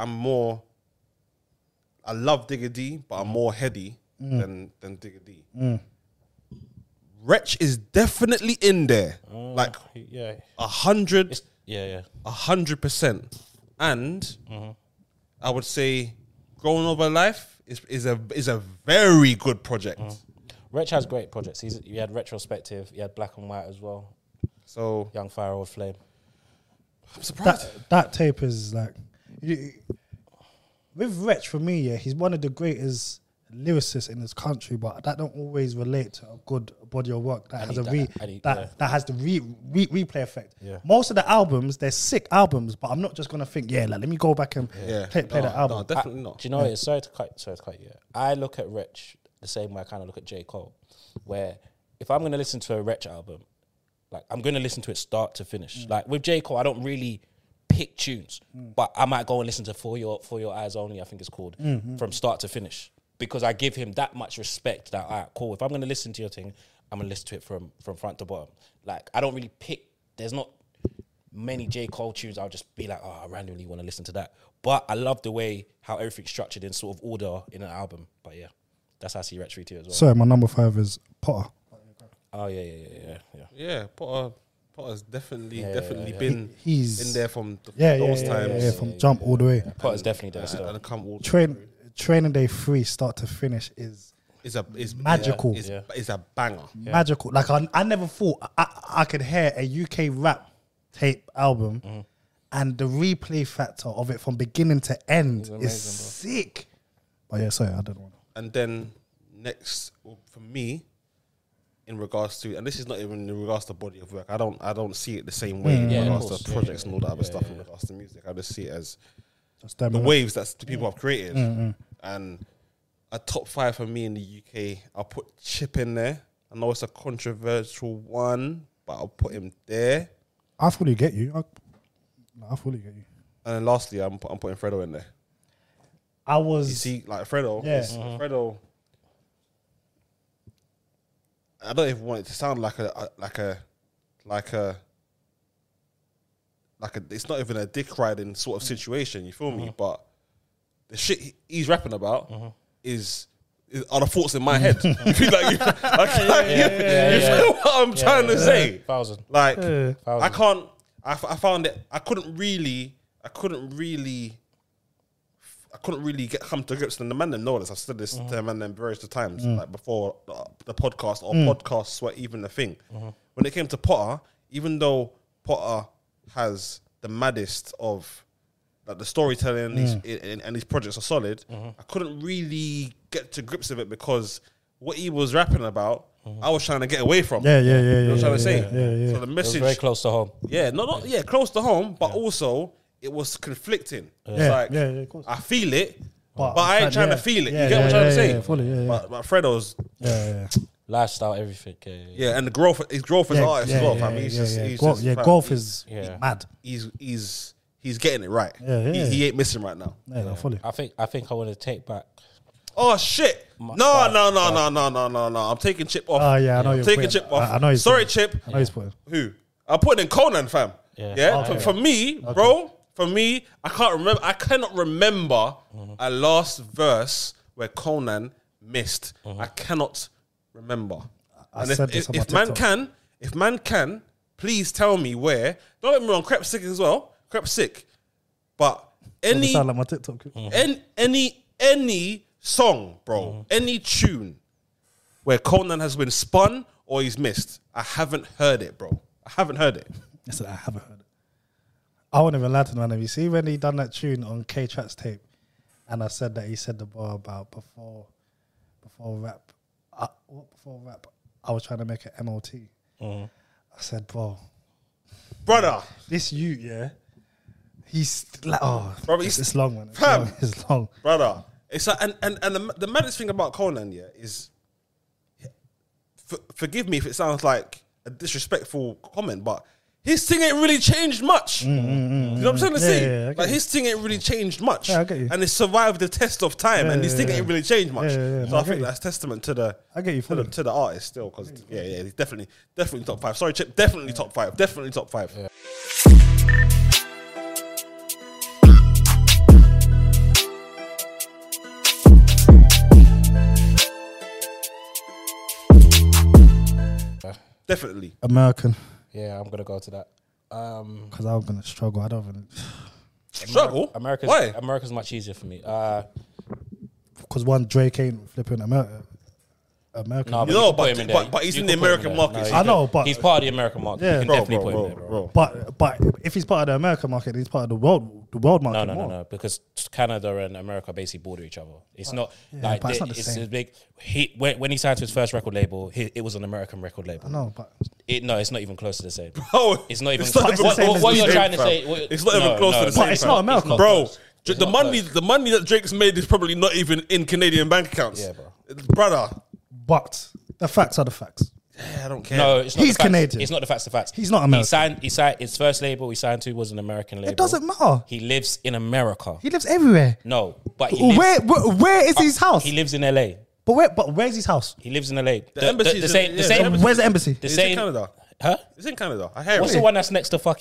I love Digga D, but I'm more heady than Digga D. Wretch is definitely in there, like 100. Yeah. 100%. And I would say Growing Over Life is a very good project. Wretch has great projects. He had Retrospective. He had Black and White as well. So Young Fire Old Flame. I'm surprised. That tape is like with Wretch for me. Yeah, he's one of the greatest lyricists in this country, but that don't always relate to a good body of work that has the replay effect. Yeah. Most of the albums, they're sick albums, but I'm not just gonna think, let me go back and play that album. No, definitely not. Do you know what? Sorry to cut you. I look at Wretch the same way I kind of look at J. Cole, where if I'm going to listen to a Wretch album, like I'm going to listen to it start to finish. Like with J. Cole, I don't really pick tunes, but I might go and listen to For Your Eyes Only, I think it's called, from start to finish, because I give him that much respect that, all right, cool, if I'm going to listen to your thing, I'm going to listen to it from front to bottom. Like, I don't really pick, there's not many J. Cole tunes I'll just be like, I randomly want to listen to that. But I love the way how everything's structured in sort of order in an album. But yeah, that's how I see Wretch 3 too as well. Sorry, my number 5 is Potter. Oh, yeah. Yeah, Potter's definitely been He's in there from those times. Yeah, from jump all the way. Potter's definitely there. And come all Training Day 3 start to finish is magical. It's a banger. Yeah. Magical. Like I never thought I could hear a UK rap tape album and the replay factor of it from beginning to end is sick. But yeah, sorry, I don't want to. And then next for me, in regards to, and this is not even in regards to body of work, I don't see it the same way in regards to projects and all that other stuff in regards to music. I just see it as the waves that the people have created. And a top 5 for me in the UK, I'll put Chip in there. I know it's a controversial one, but I'll put him there. I fully get you. I fully get you. And then lastly, I'm putting Fredo in there. You see, like Fredo, Fredo. I don't even want it to sound like a. It's not even a dick riding sort of situation. You feel me? But the shit he's rapping about are the thoughts in my head. You feel like you feel what I'm trying to say? 1,000. Like I can't. I found it. I couldn't really come to grips. And the man them know this. I've said this to the man them various times, like before the podcast or podcasts were even a thing. When it came to Potter, even though Potter has the maddest of like the storytelling and his projects are solid, I couldn't really get to grips with it because what he was rapping about, I was trying to get away from. Yeah. You know what I'm trying to say? Yeah. So the message, It was very close to home. yeah, close to home, but also it was conflicting. It's like, of course. I feel it, But but I ain't trying to feel it. You get what I'm trying to say? Fully, But Fredo's, Lifestyle, everything. yeah, and his growth as an artist as well, fam. He's just Golf is mad. He's getting it right. Yeah. He ain't missing right now. Yeah, fully. I think I want to take back. Oh shit! No. I'm taking Chip off. Oh yeah, I know I'm you're taking putting- Chip off. I know he's Sorry, putting- Chip. I know he's putting. Who? I'm putting in Conan, fam. Yeah. Okay. For me, bro. For me, I cannot remember a last verse where Conan missed. I cannot remember. I And said this on my if man can, please tell me where. Don't get me wrong, Crep Sick as well. Crep Sick. But Doesn't sound like my TikTok. any song, bro, any tune where Conan has been spun or he's missed, I haven't heard it, bro. I haven't heard it. Listen, I haven't heard it. I won't even lie to man. You see when he done that tune on K-Tracks tape, and I said that he said the bar about before rap. Before rap, I was trying to make an MOT. I said, bro, Brother, this he's like, Bro, it's long, man. Fam. It's long. brother. It's like, and the maddest thing about Conan, is, forgive me if it sounds like a disrespectful comment, but his thing ain't really changed much. You know what I'm trying to say? I get Like you. his thing ain't really changed much. Yeah, I get you. And it's survived the test of time, and his thing ain't really changed much. Yeah, So I think that's testament to the I get you fully. to the artist still, because he's definitely top 5. Sorry, Chip, definitely top 5. Definitely top 5. Definitely. American, Yeah, I'm gonna go to that. because I'm gonna struggle. I don't even Struggle? America's Why? America's much easier for me. because one Drake ain't flipping American. No, You know, can put him in there. but he's You in can the put him American in market. there. so I you know, but He's part of the American market. Yeah. You can Bro, definitely bro, put him there, bro. but if he's part of the American market, he's part of the world market. No, because Canada and America basically border each other. It's not like but it's not the it's same. a big. When he signed to his first record label, it was an American record label. No, but No, it's not even close to the same. Bro, It's not even. it's not even what close to what the you're same, trying to fam. say? It's not even close to the But same, it's fam. not America. Bro, It's the not money close. the money that Drake's made is probably not even in Canadian bank accounts. Yeah, bro. Brother. the facts are the facts. Yeah, I don't care. No, it's not. He's the facts. Canadian. It's not the facts. The facts. He's not American. He signed. His first label he signed to was an American label. It doesn't matter. He lives in America. He lives everywhere. No, but he lives. Where is his house? He lives in LA. But where's his house? He lives in LA. The embassy's the in- same. yeah, The the same. embassy- Where's the embassy? The It's same. in Canada. Huh? It's in Canada. I hear What's it. the one that's next to the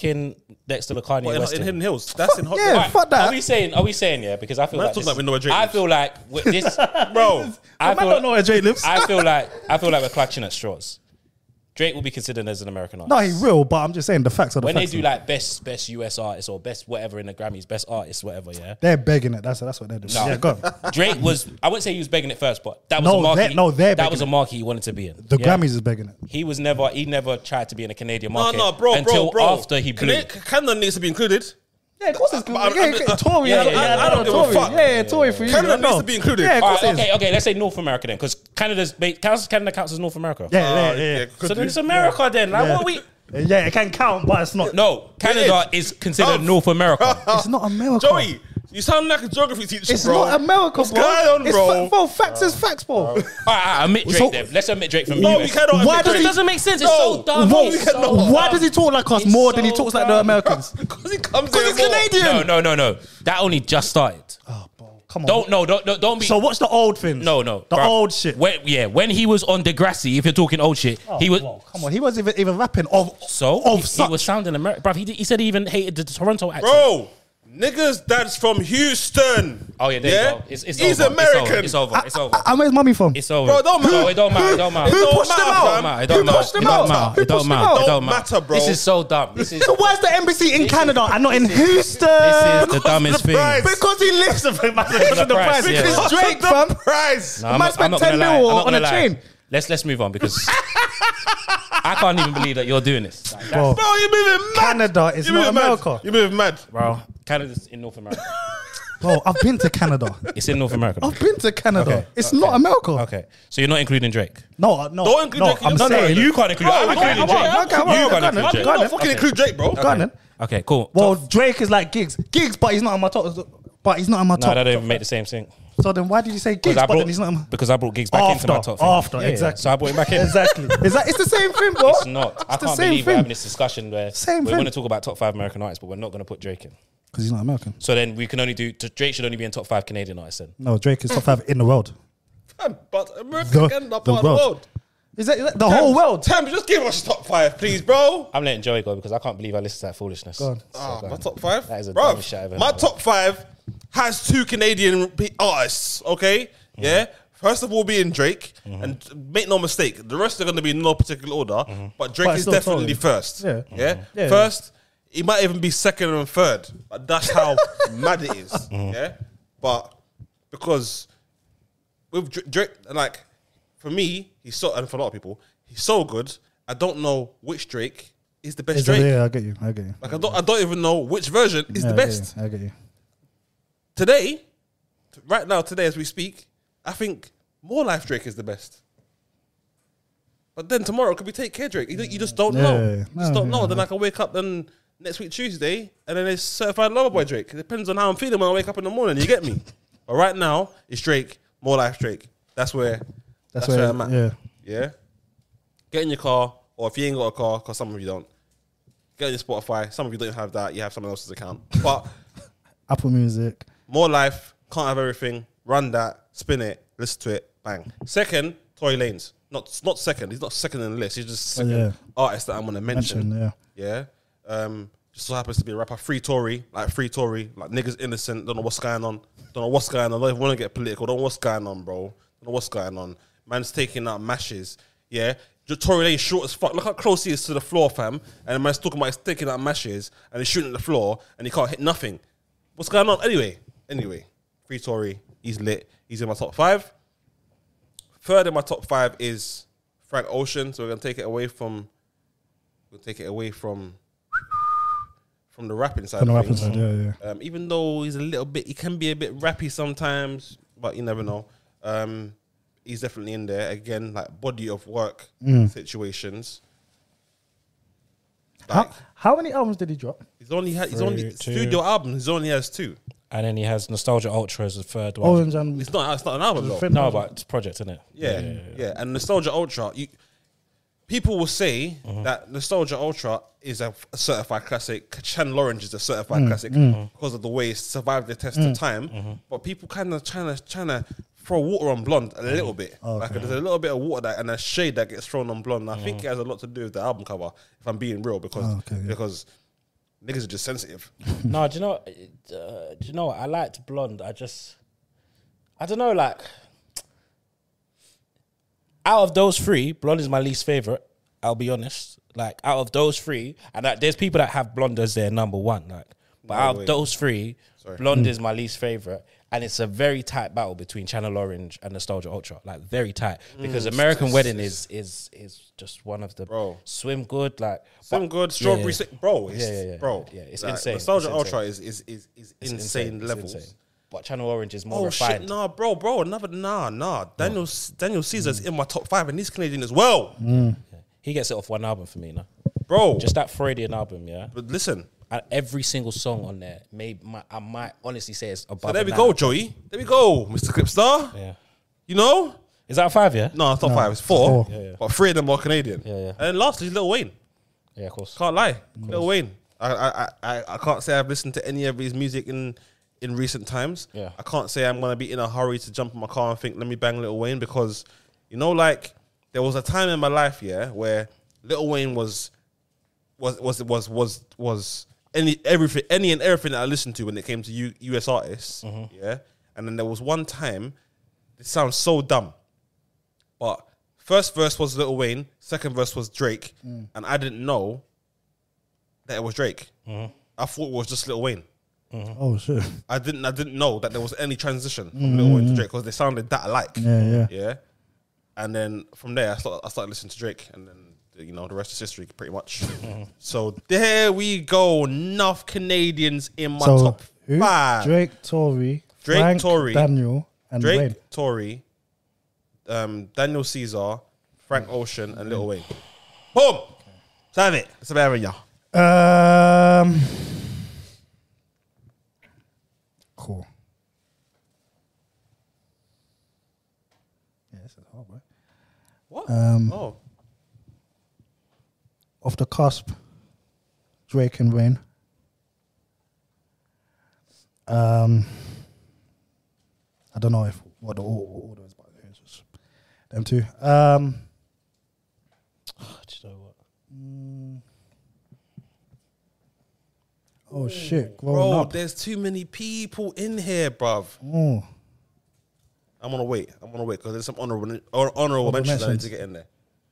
Kanye What, West? in thing? Hidden Hills. That's in Hot yeah. Right, Fuck that. Are we saying yeah? Because I feel Man, like talking this, like we know where Drake I lives. feel like this, Bro, I Man don't know where Drake lives. I feel like we're clutching at straws. Drake will be considered as an American artist. No, he will. But I'm just saying the facts are the When they facts. do like best US artist or best whatever in the Grammys, best artist, whatever. Yeah, They're begging it. That's what they're doing. No. Yeah, go on. Drake was. I wouldn't say he was begging it first, but that was No, a market. they're that was a begging market he wanted to be in. The Yeah? Grammys is begging it. He never tried to be in a Canadian no, market. bro, until bro. after he blew. Canada needs to be included. Yeah, of course it's good. But I'm- Tory. yeah, I don't give a fuck. Yeah, Tory for you. Canada I know. needs to be included. Yeah, of All course right, it is. okay. Let's say North America then, because Canada counts as North America. Yeah. So then it's America then. Like, what are we? Yeah, it can count, but it's not. No, Canada is considered Oh. North America. It's not America. Joey, you sound like a geography teacher, It's bro. not America, What's bro. going on, It's bro? bro, facts is facts, bro. All right, admit Drake So- then. Let's admit Drake from No, the we US. cannot. Why admit does Drake. It doesn't make sense. It's No. so dumb. Why, It's so why dumb. does he talk like us It's more than he so talks like the dumb. Americans? Because he comes Because there he's more. Canadian. No. That only just started. Oh, bro, come on. Don't be. So what's the old things? No. The bruv. old shit. When he was on Degrassi, if you're talking old shit, he was. Whoa, come on, he wasn't even rapping of He such. was sounding American, bro. He said he even hated the Toronto accent. Bro, niggas that's from Houston. Oh yeah, there you go. It's He's over. American. It's over. And where's mommy from? It's over. Bro, don't matter. No, it don't matter. It don't matter. Who don't pushed him matter, out? fam. It don't Who matter. pushed him It don't out? matter. Who It don't pushed him matter. out? It don't Don't matter, matter, bro. This is so dumb. This is So where's the embassy in Canada and not in Houston? this is the dumbest thing. price. Because he lives with him. Because of the price, price. yeah. It's Drake, fam. Price. No, Man spent 10 lie. mil I'm not on gonna a lie. chain. Let's move on because I can't even believe that you're doing this. Like, Bro, Bro, you're moving mad. Canada is You're not moving mad. America. You're moving mad. bro, Canada's in North America. Bro, I've been to Canada. It's in North America. I've been to Canada. Okay. It's not America. Okay, so you're not including Drake. No. Don't include Drake in I'm your saying. side. you can't include. I'm including Drake. You can't include Drake. Go on Don't then. fucking include Drake, bro. Go on then. Okay, cool. Well, Drake is like gigs, but he's not on my top. But he's not on my No, top. that don't even make the same thing. So then, why did you say gigs? But then he's not on my Because I brought gigs back into my top thing. After, Yeah, exactly. So I brought him back in. Exactly. It's the same thing, bro. It's not. I the can't same believe we're thing. having this discussion where Same we thing. want to talk about top 5 American artists, but we're not going to put Drake in. Because he's not American. So then we can only do. Drake should only be in top 5 Canadian artists then. No, Drake is top 5 in the world. But America The- again, not the part of the world. world. Is that the whole world? Tams, just give us top 5, please, bro. I'm letting Joey go because I can't believe I listened to that foolishness. Go on. Oh, my top 5? That is a Bro, dumb shit I've ever my heard. top 5 has 2 Canadian artists, okay? Yeah? First of all, being Drake, and make no mistake, the rest are going to be in no particular order, but Drake But is still definitely totally. first. Yeah. Yeah. First, he might even be second and third. But that's how mad it is. Yeah? But because with Drake, like, for me, he's so, and for a lot of people, he's so good, I don't know which Drake is the best Drake. Yeah, I get you. Like, I don't even know which version is the best. I get you. Today, right now, today as we speak, I think More Life Drake is the best. But then tomorrow could be Take Care Drake. You just don't know. Yeah. You just don't know. No. Then I can wake up then next week Tuesday, and then it's Certified Lover Boy Drake. It depends on how I'm feeling when I wake up in the morning. You get me? But right now, it's Drake, More Life Drake. That's where I'm at. Yeah. Yeah. Get in your car, or if you ain't got a car, because some of you don't, get on your Spotify. Some of you don't have that. You have someone else's account. But Apple Music. More Life, Can't Have Everything. Run that, spin it, listen to it, bang. Second, Tory Lanez. Not second. He's not second in the list. He's just second artist that I'm gonna mention. Yeah. Just so happens to be a rapper. Free Tory, like niggas innocent. Don't know what's going on. Don't even want to get political. Don't know what's going on, bro. Don't know what's going on. Man's taking out mashes. Yeah. Tory Lanez short as fuck. Look how close he is to the floor, fam. And the man's talking about he's taking out mashes and he's shooting at the floor and he can't hit nothing. What's going on? Anyway, Free Tory, he's lit. He's in my top 5. Third in my top 5 is Frank Ocean. So we're gonna take it away from the rapping side. From the rapping side, yeah. Even though he can be a bit rappy sometimes, but you never know. He's definitely in there. Again, like body of work situations. Like, how many albums did he drop? He's only studio albums. He only has 2. And then he has Nostalgia Ultra as the third one. Orange and It's not an album though. No, but it's a project, isn't it? Yeah. And Nostalgia Ultra, people will say that Nostalgia Ultra is a certified classic. Channel Orange is a certified classic because of the way it survived the test of time. But people kind of trying to throw water on Blonde a little bit. Like there's a little bit of water and a shade that gets thrown on Blonde. And I think it has a lot to do with the album cover, if I'm being real, because niggas are just sensitive. No, do you know what? I liked Blonde. I don't know, like, out of those 3, Blonde is my least favorite. I'll be honest. Like, out of those 3, and there's people that have Blonde as their number 1. Like, but out of those 3, Blonde is my least favorite, and it's a very tight battle between Channel Orange and Nostalgia Ultra. Like, very tight, because American Wedding is just one of the Swim Good, Strawberry Sick, bro. It's like, insane. Nostalgia Ultra is insane levels. Insane. But Channel Orange is more refined. Shit, bro. Daniel Caesar's in my top 5, and he's Canadian as well. He gets it off one album for me, no? Bro. Just that Freudian album, yeah? But listen. And every single song on there, I might honestly say it's above. So there we go, Joey. There we go, Mr. Clipstar. Yeah. You know? Is that 5, yeah? No, it's not 5, it's 4. Yeah. But 3 of them are Canadian. Yeah. And then lastly, Lil Wayne. Yeah, of course. Can't lie. Lil Wayne. I can't say I've listened to any of his music in recent times. Yeah. I can't say I'm gonna be in a hurry to jump in my car and think, let me bang Lil Wayne, because like there was a time in my life, where Lil Wayne was any and everything that I listened to when it came to US artists. Yeah. And then there was one time, it sounds so dumb, but first verse was Lil Wayne, second verse was Drake, and I didn't know that it was Drake. I thought it was just Lil Wayne. Oh shit! I didn't know that there was any transition from Lil Wayne to Drake, because they sounded that alike. Yeah. And then from there, I started listening to Drake, and then the rest is history, pretty much. So there we go. Enough Canadians in my top 5. Drake, Tory, Daniel, and Wayne. Tory, Daniel Caesar, Frank Ocean, and Lil Wayne. Boom. So have it. It's about y'all. Cool. Yeah, this is hard, bro. What? Off the cusp, Drake and Wayne. I don't know what the order is, but it's just them 2. Do you know what? Oh shit, bro! There's too many people in here, bruv. I'm gonna wait because there's some honorable mentions I need to get in there.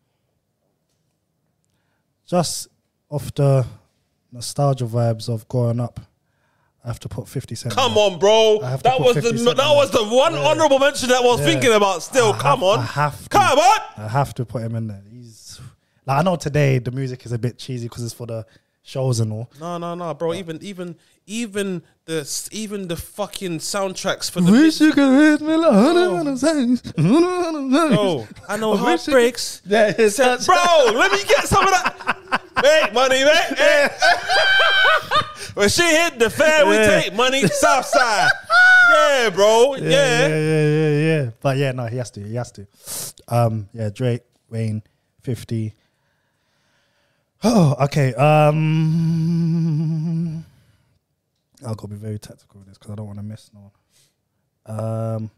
Just off the nostalgia vibes of growing up, I have to put 50 Cent. Come on, bro. That was the one honorable mention that I was thinking about. Still, come on. I have to put him in there. He's like, I know today the music is a bit cheesy because it's for the shows and all. No, bro. Even the fucking soundtracks for the. Wish you could hit me like Bro, I know heartbreaks. Bro, let me get some of that. Make money, mate. When she hit the fan, we take money. Southside. Yeah, bro. Yeah. But yeah, no, he has to. Yeah, Drake, Wayne, 50. Oh, okay. I've got to be very tactical with this because I don't want to miss no one.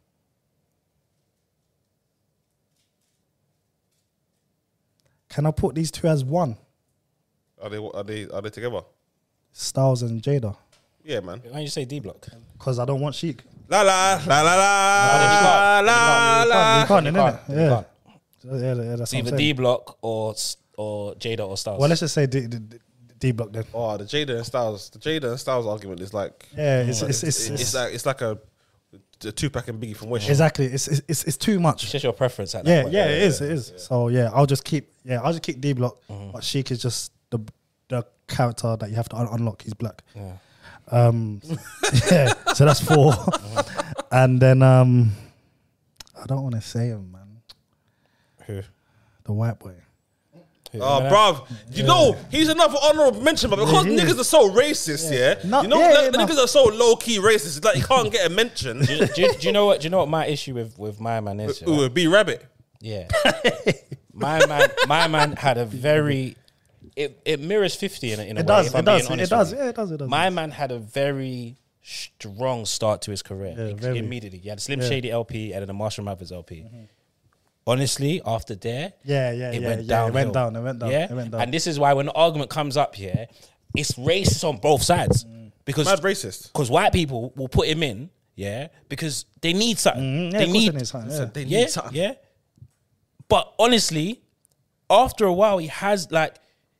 Can I put these two as one? Are they together? Styles and Jada. Yeah, man. Why don't you say D Block? Because I don't want Sheik. La la la la la la la. You can't, innit? You Yeah. can't. Yeah, that's It's what I'm either saying. D Block or Jada or Styles. Well, let's just say D Block then. Oh, the Jada and Styles argument is like, Yeah, it's like a Tupac and Biggie from Wish. exactly. It's too It's much. just your preference at that Yeah, point. yeah, it is. So yeah, I'll just keep D Block. But Sheik is just the character that you have to unlock. He's black. Yeah. Yeah. So that's 4. And then I don't want to say him, man. Who? The white boy. Who? Oh, bruv. You know, he's another honourable mention, but because he is. niggas are so racist, No, you know, yeah, the no. niggas are so low-key racist, it's like you can't get a mention. do you know what? Do you know what my issue with my man is? Ooh, a B-Rabbit. Yeah, my man had a very. It mirrors 50 in a It way. does. if I'm It does. being It honest does. with you. Yeah, it does. It does. My man had a very strong start to his career. Yeah, very. Immediately, he had a Slim Shady LP and then a Marshall Mathers LP. Honestly, after there, Yeah. it went It downhill. went down. It went down. Yeah, It went down. and this is why when the argument comes up here, it's racist on both sides because Mad racist. white people will put him in, yeah, because they need something. Yeah, they of course need it needs something, yeah. They yeah, need something. yeah. But honestly, after a while, he has like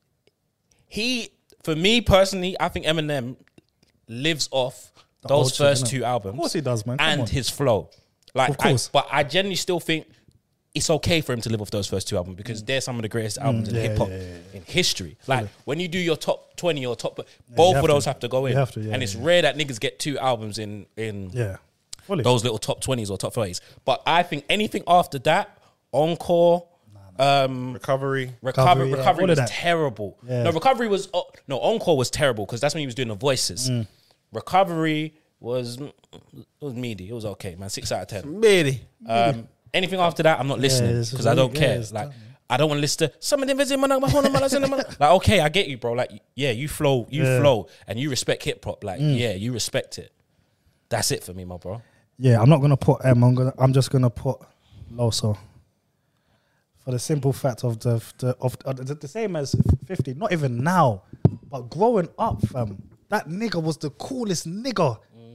for me personally, I think Eminem lives off The old those shit, first innit? 2 albums. Of course he does, man. Come And on. his flow. Like, Of course. but I genuinely still think it's okay for him to live off those first 2 albums because they're some of the greatest albums in yeah, hip hop yeah. in history. Like when you do your top 20 or both have of those to. have to go in. You have to, yeah, and it's yeah. rare that niggas get 2 albums in Yeah. Fully. those little top 20s or top 30s. But I think anything after that, Encore, Recovery. Recovery yeah, all of was that. terrible. Yeah. No, Recovery was Encore was terrible because that's when he was doing the voices. Recovery was meaty. It was okay, man. 6 out of 10. Maybe. Anything after that, I'm not listening it's because I don't really- yeah, care. it's Like done, I don't want to listen to some of them. Like okay, I get you, bro. Like yeah, you flow, and you respect hip hop. Like yeah, you respect it. That's it for me, my bro. Yeah, I'm not gonna put M. I'm just gonna put Loso. For the simple fact of the same as 50. Not even now, but growing up, fam. That nigga was the coolest nigga.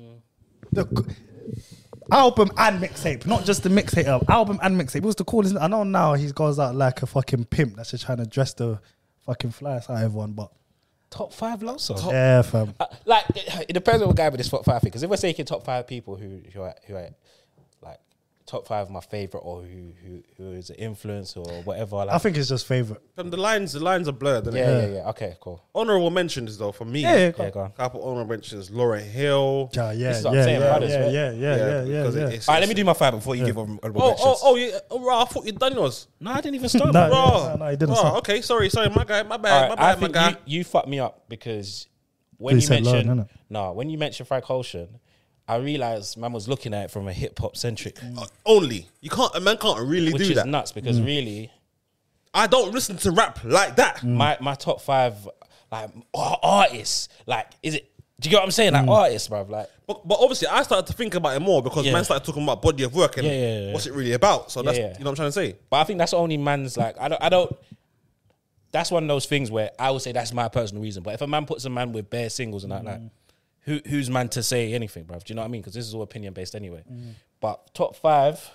The album and mixtape, not just the mixtape album and mixtape. He was the coolest. I know now he goes out like a fucking pimp that's just trying to dress the fucking flyers out of everyone, but Top 5 Loso. yeah, fam. Like it depends on what guy with this top 5 thing. Because if we're taking top 5 people who are like top 5 of my favorite or who is an influence or whatever. Like, I think it's just favorite. The lines are blurred. Innit? yeah. Okay, cool. Honourable mentions though for me. Yeah, Yeah, go on. Couple honourable mentions. Lauryn Hill. Yeah, This is what I'm saying, brothers, right? because yeah. it's- All right, let me do my 5 before you give honorable mentions. Yeah. Right, I thought you'd done yours. No, I didn't even start. No, bro. no, he didn't Oh, start. okay. Sorry. My guy. My All bad. right, My I bad. My think guy. you fucked me up because when You you said mentioned Lauren, when you mentioned Frank Ocean, I realized man was looking at it from a hip hop centric, Only you can't. A man can't really which do is that. nuts because really I don't listen to rap like that. my top 5 like artists like is it? Do you get what I'm saying? Like artists, bruv. Like But obviously, I started to think about it more because Yeah. man started talking about body of work and Yeah. what's it really about. So that's Yeah. you know what I'm trying to say. But I think that's only man's like I don't. That's one of those things where I would say that's my personal reason. But if a man puts a man with bare singles and that, like, who's man to say anything, bruv? Do you know what I mean? Because this is all opinion based anyway. But top 5,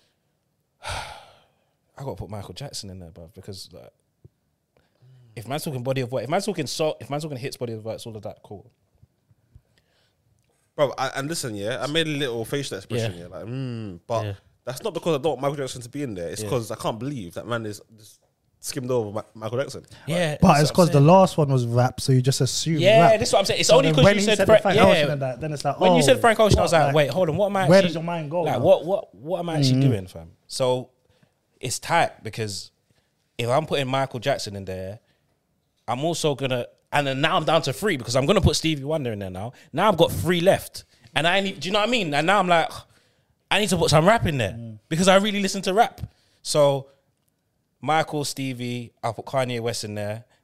I gotta put Michael Jackson in there, bruv, because like, if man's talking body of work, if man's talking hits, body of work, it's all of that, cool. Bro, and listen, I made a little facial expression, Yeah. like, but Yeah. that's not because I don't want Michael Jackson to be in there. It's because I can't believe that man is just skimmed over Michael Jackson. Yeah, But that's it's what because I'm the saying. last one was rap, so you just assume Yeah, rap. this is what I'm saying. It's So only then because when you he said said Frank. Frank Yeah, Ocean and that, then it's like, when you said Frank Ocean, I was what, like, wait, hold on, what am I? where actually, does your mind go Like, now? what am I actually doing, fam? So it's tight because if I'm putting Michael Jackson in there, I'm also gonna, and then now I'm down to 3 because I'm gonna put Stevie Wonder in there now. Now I've got 3 left, and I need. Do you know what I mean? And now I'm like, I need to put some rap in there because I really listen to rap. So Michael, Stevie, I'll put Kanye West in there.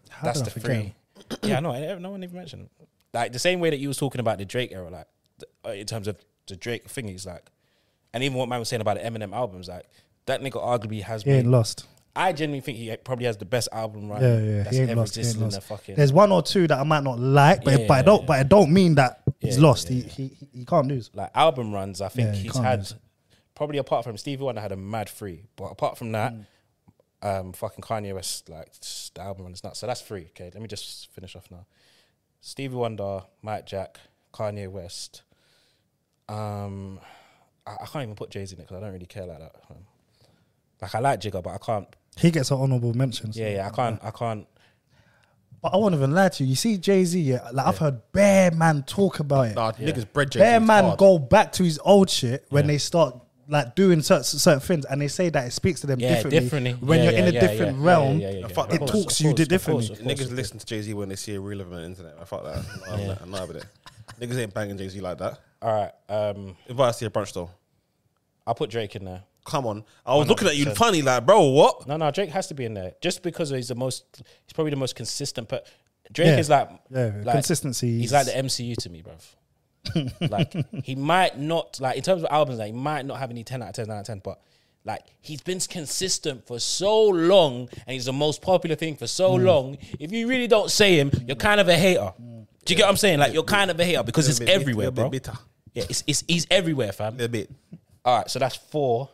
How That's did I the forget? three. Yeah, no one even mentioned it. Like the same way that you was talking about the Drake era, like in terms of the Drake thingies, like, and even what man was saying about the Eminem albums, like that nigga arguably has He ain't made. lost. I genuinely think he probably has the best album run Yeah. that's He ain't ever lost. He ain't existed in the lost. fucking. There's one or two that I might not like, but it don't mean that he's lost. He can't lose. Like album runs, I think Yeah, he he's can't had lose. probably apart from Stevie Wonder had a mad three, but apart from that, fucking Kanye West, like the album run is nuts. So that's three. Okay, let me just finish off now. Stevie Wonder, Mike Jack, Kanye West. I can't even put Jay-Z in it because I don't really care like that. Like I like Jigga, but I can't. He gets an honourable mention. So. Yeah, I can't. But I won't even lie to you. You see Jay-Z, yeah, like I've heard bare man talk about it. Nah, niggas bred Jay-Z. Bare man hard. go back to his old shit when they start like doing certain things, and they say that it speaks to them differently. When you're in a different realm, Fuck it that. talks to you differently. Niggas listen to Jay-Z when they see a reel of him on the internet. I fuck that. I'm not with it. Niggas ain't banging Jay-Z like that. All right, Invite us to your brunch though. I'll put Drake in there. Come on. I was looking at you funny like, bro, what? No, Drake has to be in there just because he's probably the most consistent. But Drake is like consistency. He's like the MCU to me, bruv. Like he might not, like in terms of albums, like he might not have any 10 out of 10 out of 10, but like he's been consistent for so long and he's the most popular thing for so long. If you really don't say him, you're kind of a hater. Do you get what I'm saying? Like you're kind of a hater because it's everywhere, bro. Yeah, he's everywhere, fam. A bit. All right, so that's 4.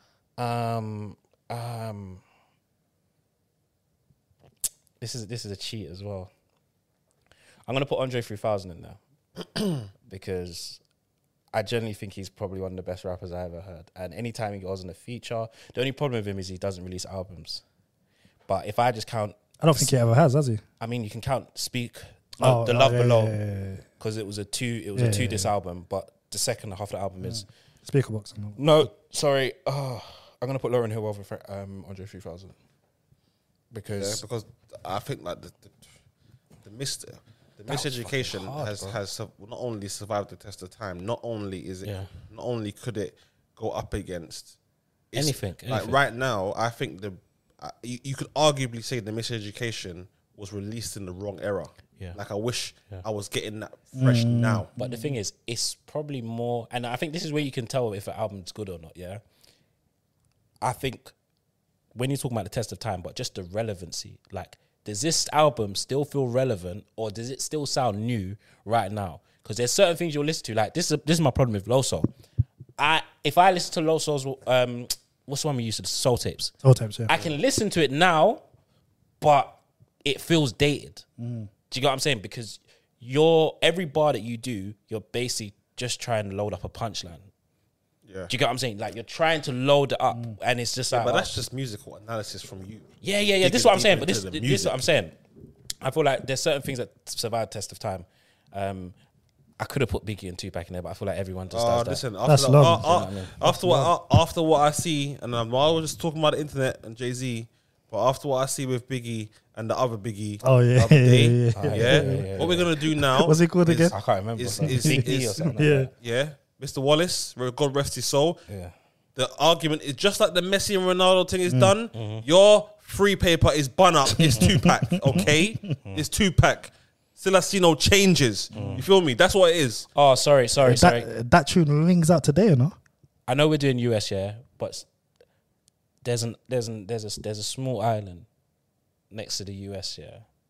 This is a cheat as well. I'm gonna put Andre 3000 in there because I generally think he's probably one of the best rappers I ever heard. And anytime he goes on a feature, the only problem with him is he doesn't release albums. But if I just count, I don't think he ever has he? I mean, you can count Speak, The Love yeah, Below, because it was a two disc album. But the second half of the album is Speaker box. no. Sorry, I'm gonna put Lauryn Hill over Andre 3000 because I think like the miseducation has not only survived the test of time. Not only is it, not only could it go up against anything. Like right now, I think you could arguably say the miseducation was released in the wrong era. Yeah. Like I wish I was getting that fresh now. But the thing is, it's probably more, and I think this is where you can tell if an album's good or not. Yeah, I think when you're talking about the test of time, but just the relevancy, like, does this album still feel relevant, or does it still sound new right now? Because there's certain things you'll listen to. Like this is my problem with Loso. If I listen to Loso's, what's the one we used to, the Soul Tapes? Soul Tapes, yeah. I can listen to it now, but it feels dated. Do you get what I'm saying? Because every bar that you do, you're basically just trying to load up a punchline. Yeah. Do you get what I'm saying? Like you're trying to load it up, and it's just like, but that's just musical analysis from you. Yeah. This is what I'm saying. But this is what I'm saying. I feel like there's certain things that survive test of time. I could have put Biggie and Tupac in there, but I feel like everyone just does that. Listen, That's long. after what I see, and I was just talking about the internet and Jay-Z, but after what I see with Biggie and the other Biggie, the other day, what we're gonna do now? What's it called again? I can't remember. Is Big E or something like that. Mr. Wallace, God rest his soul. Yeah. The argument is just like the Messi and Ronaldo thing is done. Your free paper is bun up. It's Tupac, okay? It's Tupac. Still, I see no changes. You feel me? That's what it is. Oh, sorry. That tune rings out today, you know? I know we're doing US, but there's a small island next to the US,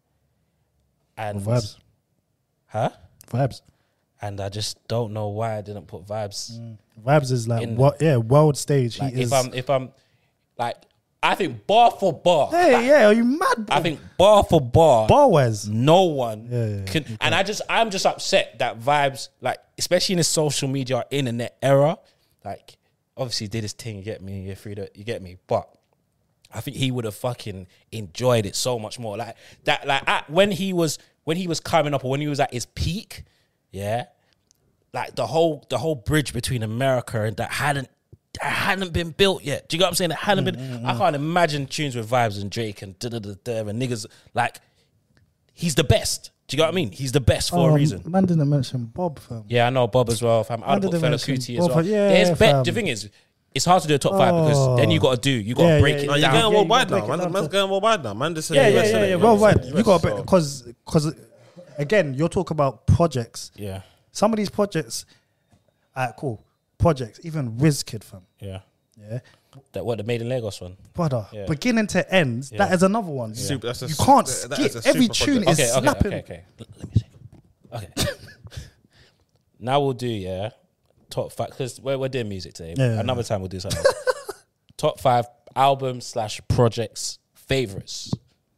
and Vibes. Huh? Vibes. And I just don't know why I didn't put Vibes. Vibes is like world stage. Like he is. if I'm like, I think bar for bar. Hey, are you mad? Bro? I think bar for bar. Barwise. No one can. And I'm just upset that Vibes, like, especially in the social media internet era, like, obviously did his thing. You get me? You're free to. You get me? But I think he would have fucking enjoyed it so much more. Like that. Like when he was coming up, or when he was at his peak. Yeah, like the whole bridge between America and that hadn't been built yet. Do you get what I'm saying? It hadn't been. I can't imagine tunes with Vibes and Drake and and niggas like. He's the best. Do you get what I mean? He's the best for a reason. Man didn't mention Bob, fam. Yeah, I know Bob as well. Fam. I'd put Fela Kuti as well. Yeah, The thing is, It's hard to do a top 5 because then you got to break it No, you're down. going worldwide break now. it down Man's going worldwide now. Man, just Yeah. Worldwide, you got because again, you're talking about projects. Yeah, Some of these projects, cool projects. Even WizKid, fam. yeah. Yeah, The Made in Lagos one. brother, Yeah. beginning to end, that is another one. Super- that's a You su- can't that is skip. a Every super tune project. is snapping. Okay. Let me see. Okay. Now we'll do top 5 because we're doing music today. Yeah. Another time we'll do something. Top 5 albums / projects favorites.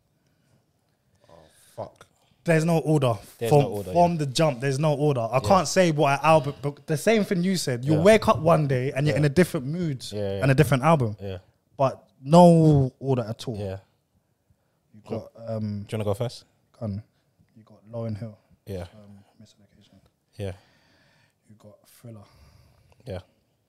Fuck. There's no order. There's from no order, from the jump. There's no order. I can't say what an album. But the same thing you said. You wake up one day and you're in a different mood and a different album. Yeah. But no order at all. Yeah. You got Do you want to go first? Gun. You got Lauryn Hill. Yeah. Miseducation. Yeah. You got Thriller. Yeah.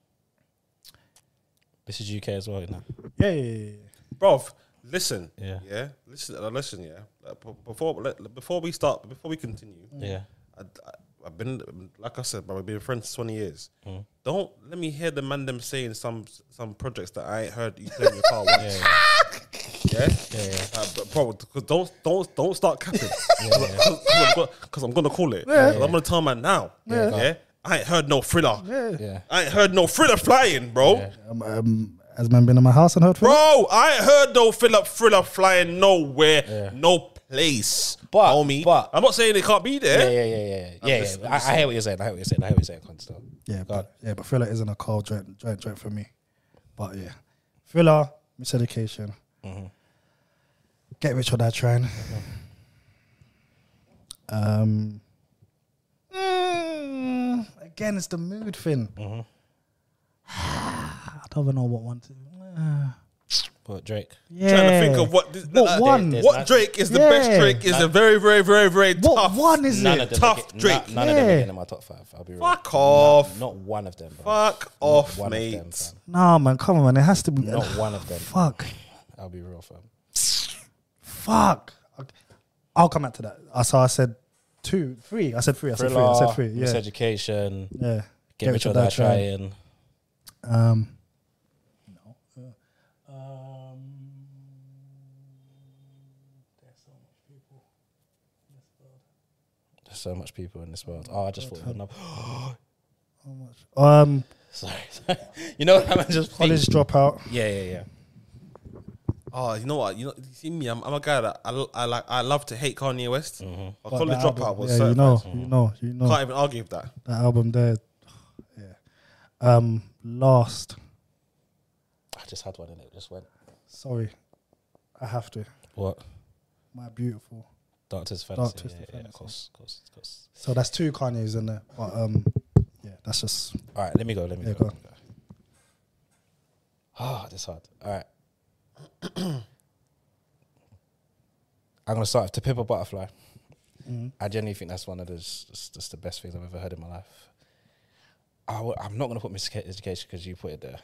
This is UK as well, you know. Yeah. Bro, listen. Yeah. Listen. Before we continue. Yeah. I've been, like I said, bro, we've been friends 20 years. Don't let me hear the man them saying some projects that I ain't heard you play in your car once. Yeah. But bro, don't start capping. Because I'm gonna call it. I'm gonna tell man now. Yeah. I ain't heard no Thriller. Yeah. I ain't heard no Thriller flying, bro. Has man been in my house and heard Thriller? Bro, I ain't heard no Thriller flying nowhere, no place. But- homie. but- I'm not saying it can't be there. Yeah. I hear what you're saying. I hear what you're saying, Constable. Yeah, but Thriller isn't a cold joint for me. But yeah, Thriller, Miseducation, Get Rich or Die Trying. Again, it's the mood thing. I don't even know what one to. But Drake. Yeah. Trying to think of what one. What Drake is the best Drake is a very, very, very, very What tough. one is None it? of them Tough are Drake. None of them are in my top 5. I'll be real. Fuck off. Not one of them, bro. Fuck off, One of them, mate. fam. Nah, man, come on, man. It has to be. Not one of them. Fuck. I'll be real, fam. Fuck. Okay. I'll come back to that. So I said 2, 3. I said 3. I said 3. I said 3. Yeah. Miseducation. Yeah. Get Rich or Die Trying. No. There's so much people in this world. Oh, I just thought of another. Sorry. You know what I just College Dropout. Yeah. Oh, you know what? You see me. I'm a guy that I love to hate Kanye West. A College That Dropout album, was yeah, certified. you know. Can't even argue with that. That album there. Yeah. Last. I just had one and it just went. Sorry. I have to. What? My Beautiful. Dark Twisted Fantasy. Dark Twisted Yeah, Fantasy. of course. So that's 2 Kanye's in there. But yeah, that's just. All right, let me go. Yeah, go on. Oh, this is hard. All right. I'm going to start with To Pimp a Butterfly. I genuinely think that's one of just the best things I've ever heard in my life. I'm not going to put Miseducation because you put it there.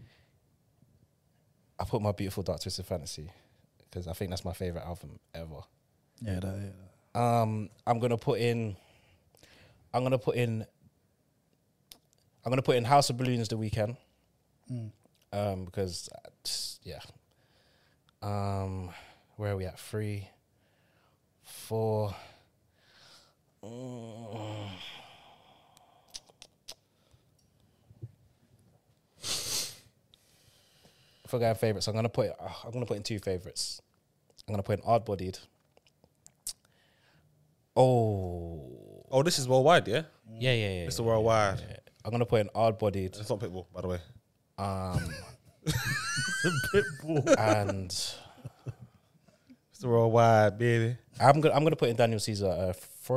I put My Beautiful Dark Twisted Fantasy because I think that's my favorite album ever. Yeah, I'm gonna put in House of Balloons The Weeknd. Because where are we at? 3, 4. If I got favorites, I'm gonna put in 2 favorites. I'm gonna put in Hard Bodied. Oh, this is worldwide, yeah? Yeah. It's a worldwide. Yeah. I'm gonna put in Hard Bodied. It's not Pitbull, by the way. And It's a worldwide, baby. I'm gonna put in Daniel Caesar,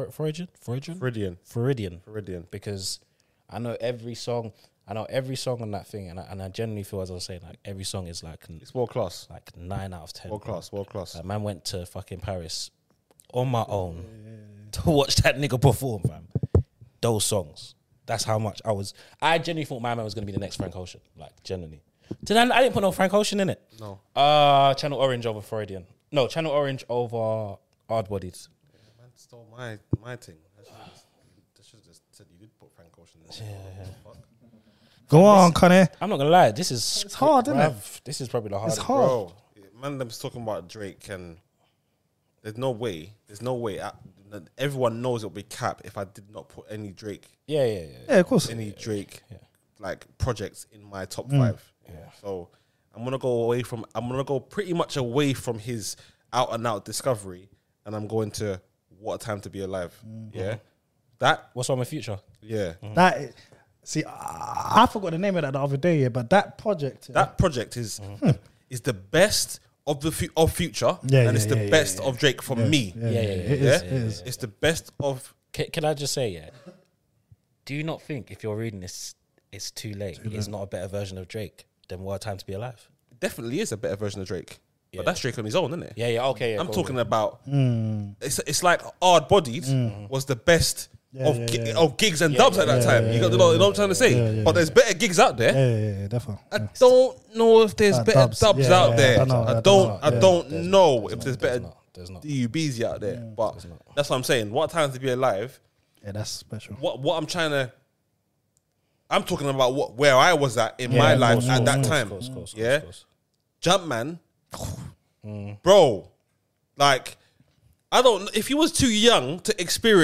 Floridian, because I know every song on that thing, and I genuinely feel, as I was saying, like every song is like It's world class. like 9 out of 10. World class. Like, man went to fucking Paris on my own to watch that nigga perform, fam. Those songs. That's how much I genuinely thought my man was gonna be the next Frank Ocean. Like, genuinely. I didn't put no Frank Ocean in it. No. Channel Orange over Freudian. No, Channel Orange over Hard Bodied. Man stole my thing. I should have just said you did put Frank Ocean in. Yeah. Go on, Connie. I'm not gonna lie. This is It's hard, isn't it? This is probably the hardest. It's hard. Bro, man, them's talking about Drake, and there's no way. Everyone knows it'll be cap if I did not put any Drake, Yeah. Yeah, of course. any Drake, Yeah. like projects in my top 5. Yeah. So I'm gonna go pretty much away from his out and out discovery, and I'm going to What a Time to Be Alive. Yeah, that. What's wrong with Future? Yeah, That. See, I forgot the name of that the other day, yeah, but that project. that project is the best of of Future, Yeah, and it's yeah, the yeah, best yeah, of Drake for me. Yeah. It Yeah? is. It is. It's the best of. Can I just say, yeah? Do you not think if you're reading this, it's too late? It's not a better version of Drake than What a Time to Be Alive? Definitely is a better version of Drake, Yeah. but that's Drake on his own, isn't it? Yeah. Okay. Yeah, I'm go talking on. about. It's like Hard Bodied was the best of gigs and dubs at that time. You got know what I'm trying to say. But there's better gigs out there. Yeah, definitely. I don't know if there's better dubs. dubs Yeah, out yeah, there. I know, I I don't know. know if there's better There's not. DUBs out there. But that's what I'm saying. What Time to Be Alive? Yeah, that's special. What I'm trying to. I'm talking about where I was at in my of life course, at of that course, time. Of course. Yeah, Jumpman, bro. Like, I don't. If you was too young to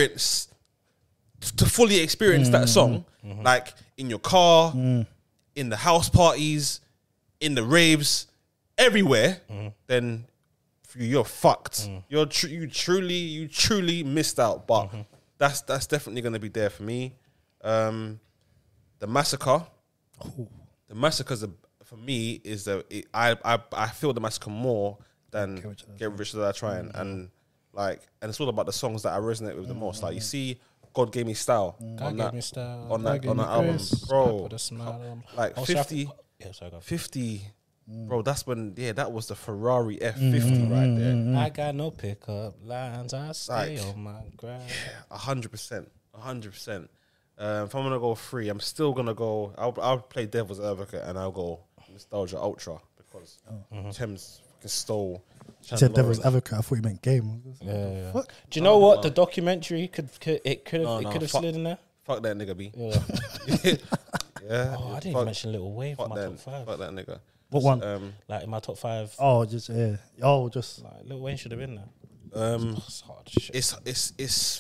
fully experience that song, like in your car, in the house parties, in the raves, everywhere, then you're fucked. You truly missed out. But that's definitely gonna be there for me. The Massacre. The Massacre's for me is I feel the Massacre more than Get Rich or Die Trying, and it's all about the songs that I resonate with the most. Like, you see, God Gave Me Style on that album, bro. Like 50, Yeah, sorry, go on. 50, bro. That's when that was the Ferrari F50 right there. I got no pickup lines. I stay Like, on my grind. 100%. If I'm gonna go free, I'm still gonna go. I'll play Devil's Advocate and I'll go Nostalgia Ultra because Thames fucking stole. You said Devil's Advocate. I thought you meant game. Yeah. Fuck. Do you know what the documentary could have fuck. slid in there? Fuck that nigga, B. Yeah. Yeah. Oh, I didn't fuck, even mention Lil Wayne for fuck my that, top 5. fuck that nigga. What one? Like in my top 5, Oh, just yeah. Oh, just like Lil Wayne should have been there. It's hard shit. It's.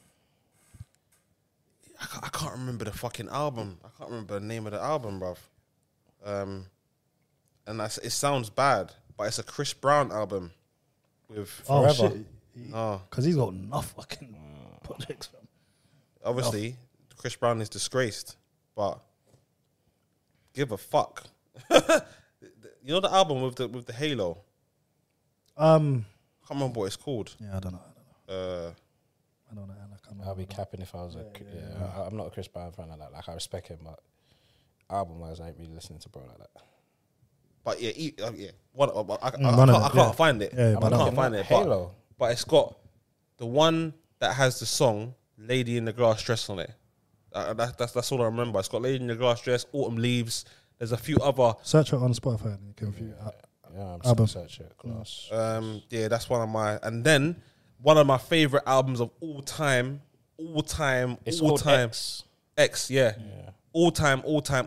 I can't remember the fucking album. I can't remember the name of the album, bruv. And it sounds bad, but it's a Chris Brown album with Forever. shit. Oh, Because he's got enough fucking projects. Fam. obviously Chris Brown is disgraced, but give a fuck. You know the album with the Halo? I can't remember what it's called. Yeah, I don't know. I don't know. I can't remember. I'll be capping if I was I'm not a Chris Brown fan like that. Like, I respect him, but album wise, I ain't really listening to bro like that. But yeah, yeah. I them, can't find it. Yeah, I but can't find it. Halo. But it's got the one that has the song "Lady in the Glass Dress" on it. That's all I remember. It's got "Lady in the Glass Dress," "Autumn Leaves." There's a few other. Search it on Spotify and you can view it. Yeah, I'm Album. searching it. Class. Yeah, that's one of my. And then one of my favorite albums of all time. It's all called time. X. Yeah. All time.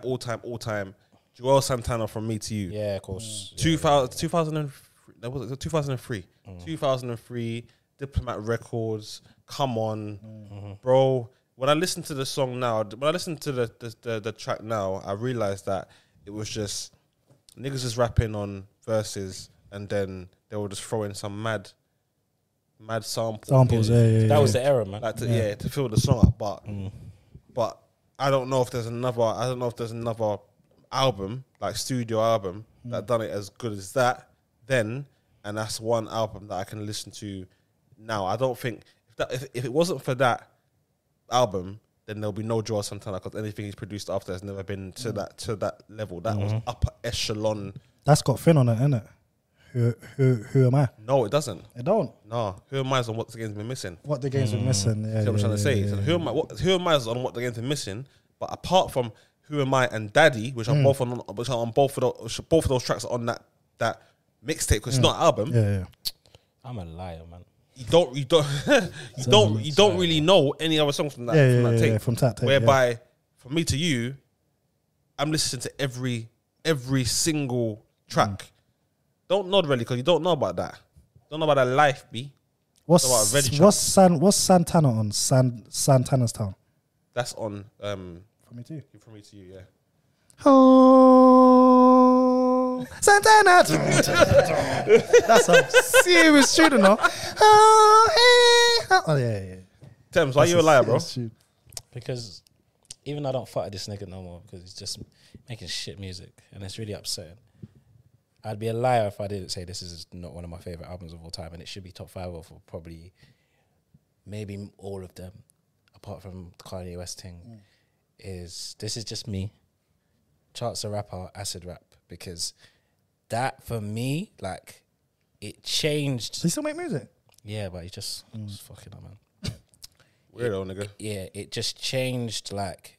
Joel Santana, From Me to You. Yeah, of course. 2003. That was it, 2003. 2003. Diplomat Records. Come on, bro. When I listen to the song now, when I listen to the track now, I realized that it was just niggas just rapping on verses, and then they were just throwing some mad Samples, yeah. That was the era, man. like to fill the song up. But I don't know if there's another album, like studio album, that done it as good as that then, and that's one album that I can listen to now. I don't think if it wasn't for that album, then there'll be no Joel Santana, because anything he's produced after has never been to that level. That was upper echelon. That's got Finn on it, innit? Who am I? No, it doesn't. It don't. No, Who Am I is on What the Game's Been Missing. What the games are missing. Yeah, See what I'm trying to say? So Who Am I is on What the Game's Been Missing, but apart from Who Am I and Daddy, which are both on both of those tracks are on that mixtape, because it's not an album. Yeah. I'm a liar, man. You don't really know any other songs from that tape. From that tape. Whereby From Me to You, I'm listening to every single track. Don't nod really, because you don't know about that. Don't know about that life, B. What's About a veg what's Santana on? Santana's Town. That's on For me too. From Me to You, yeah. Oh, Santana. That's a serious tune, no? Oh, yeah. Thames, why you a liar, bro? Because even I don't fuck with this nigga no more because he's just making shit music and it's really upsetting. I'd be a liar if I didn't say this is not one of my favorite albums of all time, and it should be top 5 of probably maybe all of them, apart from the Kanye West thing. This is just me. Chance the Rapper, acid rap, because that for me, like, it changed. Does he still make music? Yeah, but he just fucking up, man. Weirdo, nigga. Yeah, it just changed. Like,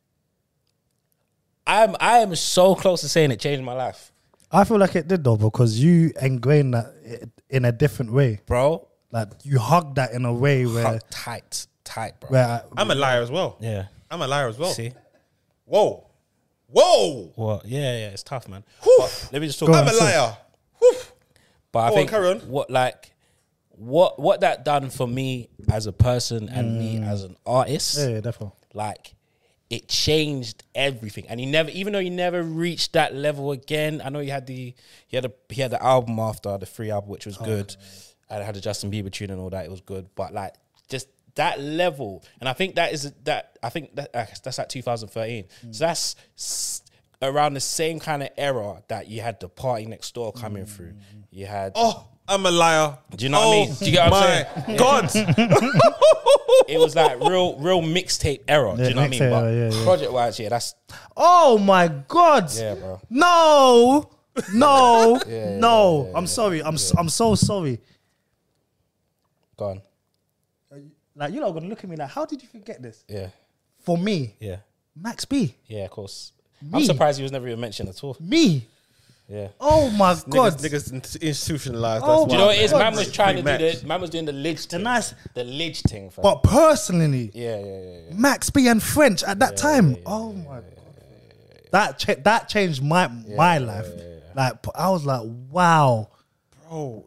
I am so close to saying it changed my life, I feel like it did though, because you ingrained that in a different way. bro. Like you hugged that in a way where Tight, bro. where I'm a liar as well. Yeah. I'm a liar as well. See Whoa. what? Yeah, it's tough, man. But let me just talk. Go I'm on, a liar. Whew. But I Go on, think carry on. what that done for me as a person and me as an artist, yeah, definitely. like, it changed everything. And he never, even though he never reached that level again. I know he had the album after the free album, which was good, and it had the Justin Bieber tune and all that. It was good, but like just that level, and I think that's like 2013. So that's around the same kind of era that you had the Party Next Door coming through. You had I'm a liar. Do you know what I mean? Do you get what I'm saying? My God. it was like real mixtape era. Do you know what I mean? mixtape But era, yeah. project wise, yeah, that's Oh my God! yeah, bro. No. yeah, I'm sorry. I'm so sorry. Go on. Like you're not gonna look at me like, how did you forget this? Yeah, For me, yeah, Max B. yeah. Of course. Me. I'm surprised he was never even mentioned at all. Me. Yeah. Oh my God. Niggas institutionalized. Oh, Do you know what it is? God. Man was trying to Pre-Max. man was doing the lidge thing. nice- The lidge thing. Fam. But personally, Yeah. Max B and French at that time. Oh my God. That changed my life. Like I was like, wow. Bro,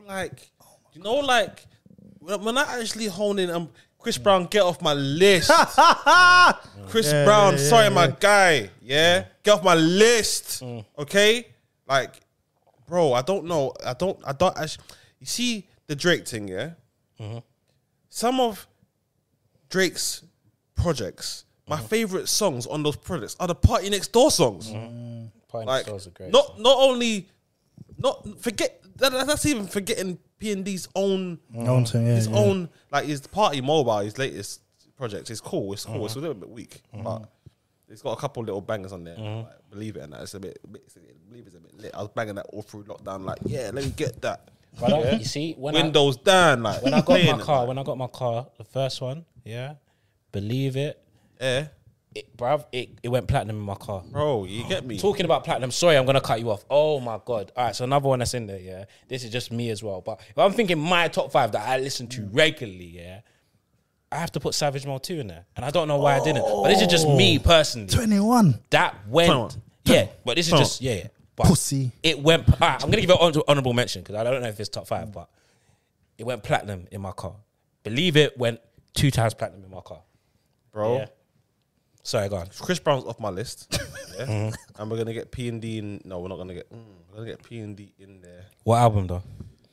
when I actually hone in, Chris Brown, get off my list. Chris Brown, sorry, my guy. Yeah, get off my list. Okay, like, bro, I don't know. I don't actually. You see the Drake thing, yeah. Some of Drake's projects, my favorite songs on those projects are the Party Next Door songs. Party Like, Next Door's a great not only forget that's even forgetting P&D's own his own, like, his Party Mobile, his latest project. It's cool. It's cool. It's a little bit weak, but it's got a couple little bangers on there. Like, Believe It, and that. Believe It's a bit lit. I was banging that all through lockdown. Like, yeah, let me get that. But you see, Windows down. Like, when I got my car, the first one, yeah, Believe It, yeah, it went platinum in my car. bro, you get me. Talking about platinum, sorry, I'm gonna cut you off. Oh my God! All right, so another one that's in there. Yeah, this is just me as well. But if I'm thinking my top 5 that I listen to regularly, yeah, I have to put Savage Mode 2 in there, and I don't know why I didn't. But this is just me personally. 21. That went, 21. yeah. But this is just yeah. But Pussy. it went. All right, I'm gonna give it an honorable mention because I don't know if it's top 5, but it went platinum in my car. Believe It went 2 times platinum in my car, bro. Yeah. Sorry, go on. Chris Brown's off my list. Yeah. And we're gonna get P&D in. No, we're not gonna get. We're gonna get P&D in there. What album though?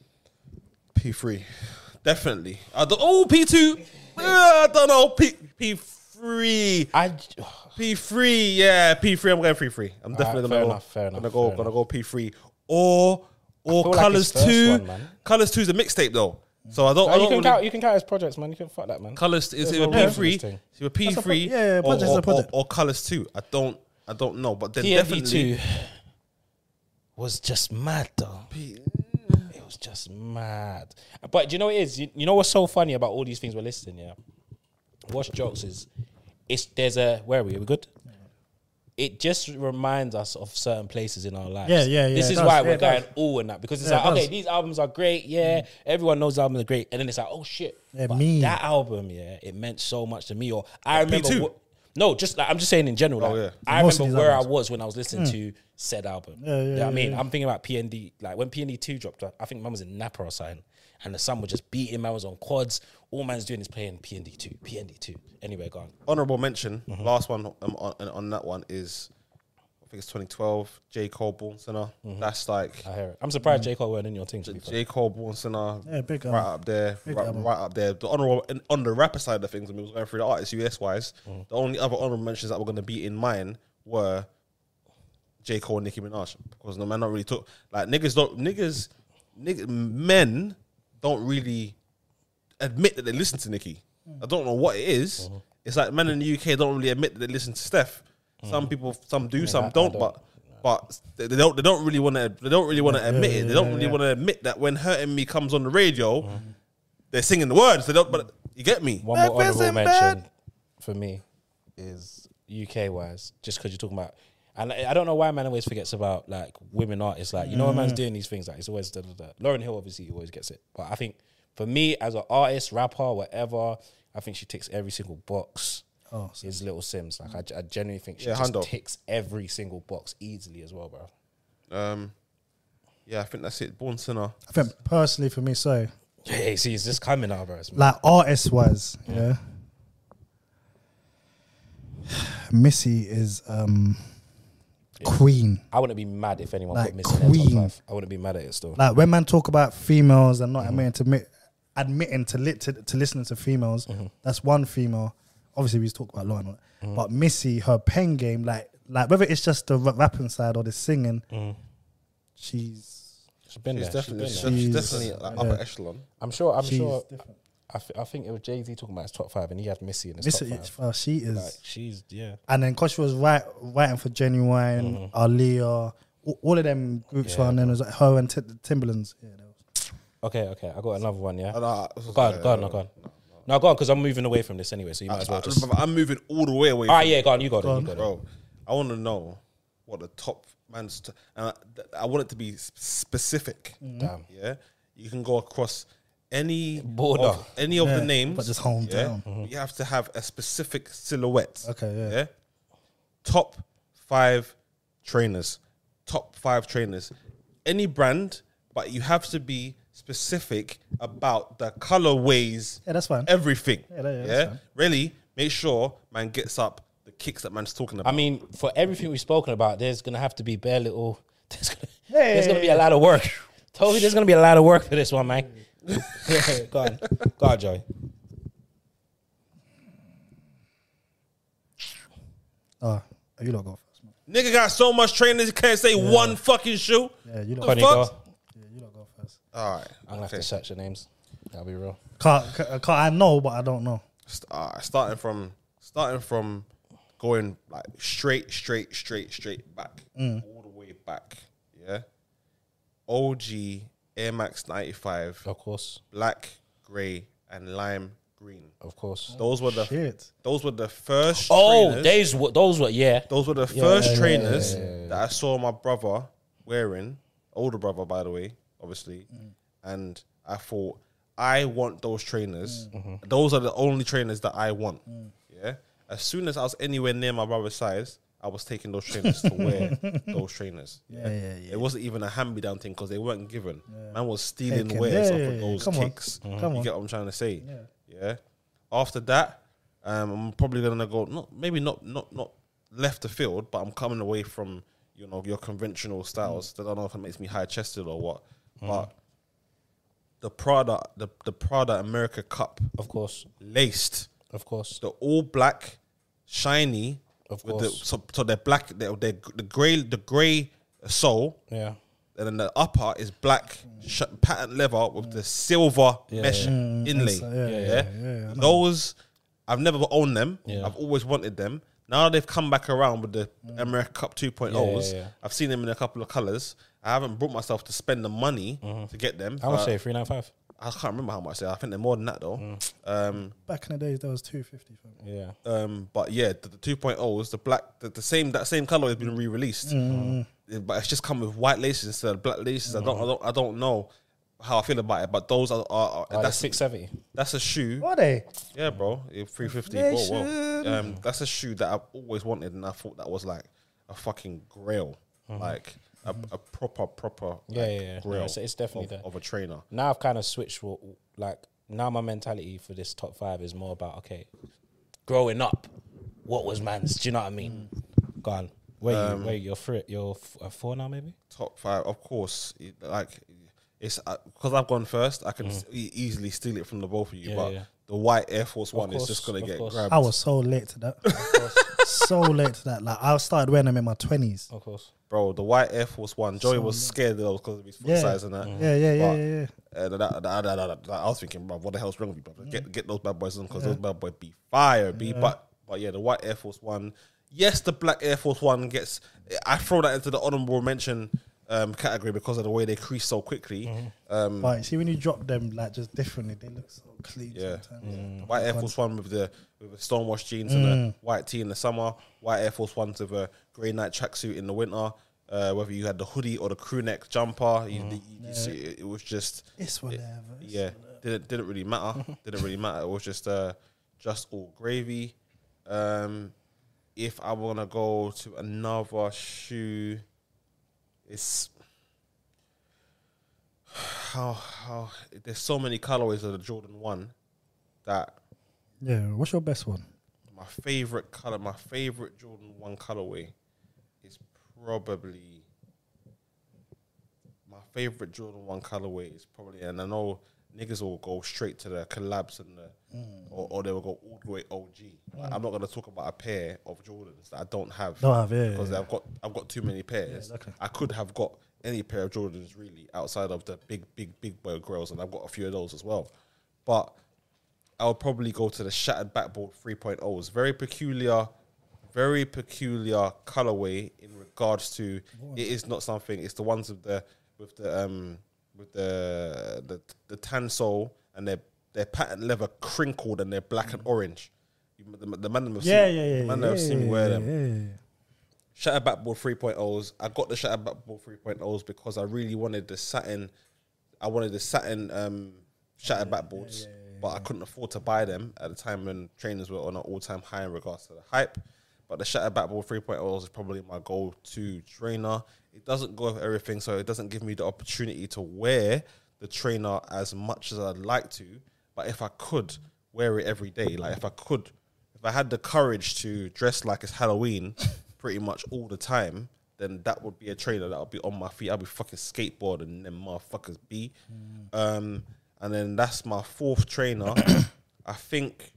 P3, definitely. P2. I don't know. P3. P3. Yeah, P3. I'm going P3. I'm definitely fair enough. gonna go P3 or feel like Colors his first 2. one, man. Colors 2 is a mixtape though, so I don't. No, I you don't can really- count. You can count as projects, man. You can fuck that, man. Colors is Yeah, either well, P3, interesting. it's either P3, yeah, project's a project. or Colors 2. I don't know, but then PND definitely 2 was just mad though. It was just mad. But do you know what it is? You know what's so funny about all these things we're listing? Yeah. What's jokes is, where are we? Are we good? It just reminds us of certain places in our lives. Yeah, This it is does. why Yeah, we're it going does. all in that, because it's Yeah, like, it okay, does. these albums are great. Yeah, everyone knows albums are great, and then it's like, oh shit, Yeah, but me. that album, yeah, it meant so much to me. Or I remember. P2. No, just like I'm just saying in general. Like, yeah. I Most of remember these where I albums. was when I was listening to said album. Yeah, yeah, You know what I mean? yeah. I'm thinking about PND. Like when PND 2 dropped, I think man was in Napa or something, and the sun was just beating. Man was on quads. All man's doing is playing PND 2, PND 2. Anyway, go on. Honorable mention. Last one on that one is, I think it's 2012. J. Cole, Born Sinner. That's like I hear it. I'm surprised J Cole weren't in your thing. To be fair. J. Cole, Born Sinner. Yeah, big right album. up there. Big Right, album. right up there. The honorable on the rapper side of things, when we was going through the artists US wise, the only other honorable mentions that were going to be in mine were J. Cole and Nicki Minaj, because no man not really talk like men don't really admit that they listen to Nicki. I don't know what it is. It's like men in the UK don't really admit that they listen to Steph. Some people, some do, some I don't, don't. but they don't really want to admit it. They don't really want to admit that when Hurting Me comes on the radio, they're singing the words. They don't, but you get me. One more Breakfast honorable in mention bed. for me is UK wise, just because you're talking about, and I don't know why man always forgets about like women artists. Like, you know, when man's doing these things, like it's always da, da, da. Lauryn Hill obviously always gets it, but I think for me as an artist, rapper, whatever, I think she ticks every single box. Oh, Is Little Sims. Like I genuinely think she Yeah, just Hundo. ticks every single box easily as well, bro. Yeah, I think that's it. Born Sinner. I think personally for me, so Yeah, see, it's just coming now, bro. It's like artist wise, yeah. Missy is queen. I wouldn't be mad if anyone Like put Missy in their top queen. 5. I wouldn't be mad at it still. Like when man talk about females and not admitting to listening to females, that's one female. Obviously, we just talk about Lauren, but Missy, her pen game, like whether it's just the rapping side or the singing, she's She's been She's there. definitely, She's been there. she's She's- definitely like yeah. upper echelon. I'm sure. she's different. I think it was Jay-Z talking about his top 5, and he had Missy in his Missy, top 5. she is. Like, she's And then cause she was writing for Genuine, Aaliyah, all of them groups Yeah, were, and then it was like her and Timberlands. Yeah, that was. okay. I got another one. Yeah, And go on. No, go on, because I'm moving away from this anyway. So you might as well just. I'm moving all the way away. Ah, from yeah, go on. You got Go it. on. You got it. Bro, I want to know what the top man's. And I want it to be specific. Damn. Yeah, you can go across any Border. of the Yeah, names, but just hometown. Yeah? You have to have a specific silhouette. Okay, yeah. Top 5 trainers. Top 5 trainers. Any brand, but you have to be specific about the colorways. Yeah, that's fine. Everything. Yeah, that's fine. Really, make sure man gets up the kicks that man's talking about. I mean, for everything we've spoken about, there's gonna have to be bare little. Yeah, There's gonna be a lot of work. Toby, there's gonna be a lot of work for this one, man. Go on, Joey. You lot go first, man. Nigga got so much trainers, you can't say one fucking shoe. Yeah, you lot. The Connie, fuck? go. Yeah, you lot go first. All right. I'm gonna have to search your names. I'll be real. Can't I know, but I don't know. Starting from going like straight back, all the way back. Yeah. OG Air Max 95, Of course, black, grey, and lime green. of course. Those were the Shit. first. Oh, trainers. those were yeah. Those were the first trainers that I saw my brother wearing, older brother, by the way, obviously. And I thought, I want those trainers. Those are the only trainers that I want. Yeah. As soon as I was anywhere near my brother's size, I was taking those trainers to wear those trainers. Yeah. It wasn't even a hand-me-down thing because they weren't given. Man was stealing Taken. wears Yeah, off yeah, of yeah. those Come on. kicks. Come You on. get what I'm trying to say? Yeah. After that, I'm probably gonna go not left the field, but I'm coming away from your conventional styles. I don't know if it makes me high-chested or what, but the Prada America Cup Of course, laced, of course. the all black, shiny. Of with course. so they're black. They're the grey sole. Yeah. And then the upper is black patent leather with the silver mesh inlay. Yeah. Those, I've never owned them. Yeah. I've always wanted them. Now they've come back around with the America Cup 2.0s. Yeah. I've seen them in a couple of colours. I haven't brought myself to spend the money to get them. How much but say 395? I can't remember how much they are. I think they're more than that though. Back in the days, that was 250. Yeah. But yeah, the 2.0s, the black, that same color has been re-released. But it's just come with white laces instead of black laces. I don't know. how I feel about it, but those are That's that's 670. that's a shoe. Are they? Yeah, bro, 350. Whoa. That's a shoe that I've always wanted, and I thought that was like a fucking grail, like a proper Yeah. grail. No, it's definitely of a trainer. Now I've kind of switched. Like now, my mentality for this top 5 is more about growing up, what was man's? Do you know what I mean? Go on. Wait, you're 4 now, maybe? Top 5, of course. It's because I've gone first. I can easily steal it from the both of you, but the white Air Force One is just gonna get grabbed. I was so late to that. So late to that. Like I started wearing them in my 20s. Of course. Bro, the white Air Force One. Joey was scared of those because of his foot size and that. Yeah. I was thinking, bro, what the hell's wrong with you, bro? Get those bad boys on because those bad boys be fire, But yeah, the white Air Force One. Yes, the black Air Force One gets. I throw that into the honorable mention category because of the way they crease so quickly. But see, when you drop them like just differently, they look so clean. Yeah. Sometimes. White Air Force One with the stonewash jeans and the white tee in the summer. White Air Force Ones with a grey night tracksuit in the winter. Whether you had the hoodie or the crew neck jumper, you see, it was just It's whatever. didn't really matter. Didn't really matter. It was just all gravy. If I want to go to another shoe, it's how there's so many colorways of the Jordan 1 that Yeah. What's your best one? my favorite Jordan 1 colorway is probably and I know niggas will go straight to the collabs and or they will go all the way OG. Like, I'm not gonna talk about a pair of Jordans that I don't have because I've got too many pairs. Yeah, exactly. I could have got any pair of Jordans really outside of the big boy girls, and I've got a few of those as well. But I would probably go to the shattered backboard 3.0s. Very peculiar colorway in regards to it is not something. It's the ones with the tan sole and their patent leather crinkled and they're black and orange. The man have seen me wear them. Yeah. Shattered backboard 3.0s. I got the shattered backboard 3.0s because I really wanted the satin. I wanted the satin shattered backboards, but I couldn't afford to buy them at the time when trainers were on an all-time high in regards to the hype. But the shattered backboard 3.0s is probably my go-to trainer. It doesn't go with everything, so it doesn't give me the opportunity to wear the trainer as much as I'd like to. But if I could wear it every day, like if I had the courage to dress like it's Halloween pretty much all the time, then that would be a trainer that would be on my feet. I'll be fucking skateboarding them motherfuckers be. And then that's my 4th trainer. I think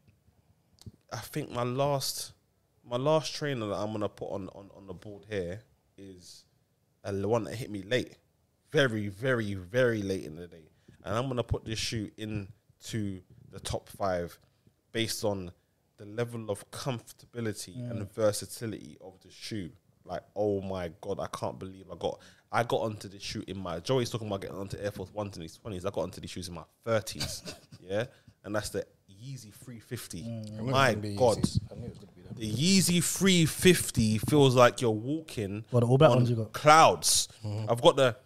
my last trainer that I'm gonna put on the board here is the one that hit me late, very, very, very late in the day, and I'm gonna put this shoe into the top 5 based on the level of comfortability and versatility of the shoe. Like, oh my God, I can't believe I got onto this shoe in my... Joey's talking about getting onto Air Force Ones in his 20s. I got onto these shoes in my 30s, yeah? And that's the Yeezy 350. My God. The Yeezy 350 feels like you're walking What, the all black on ones you got? clouds. I've got the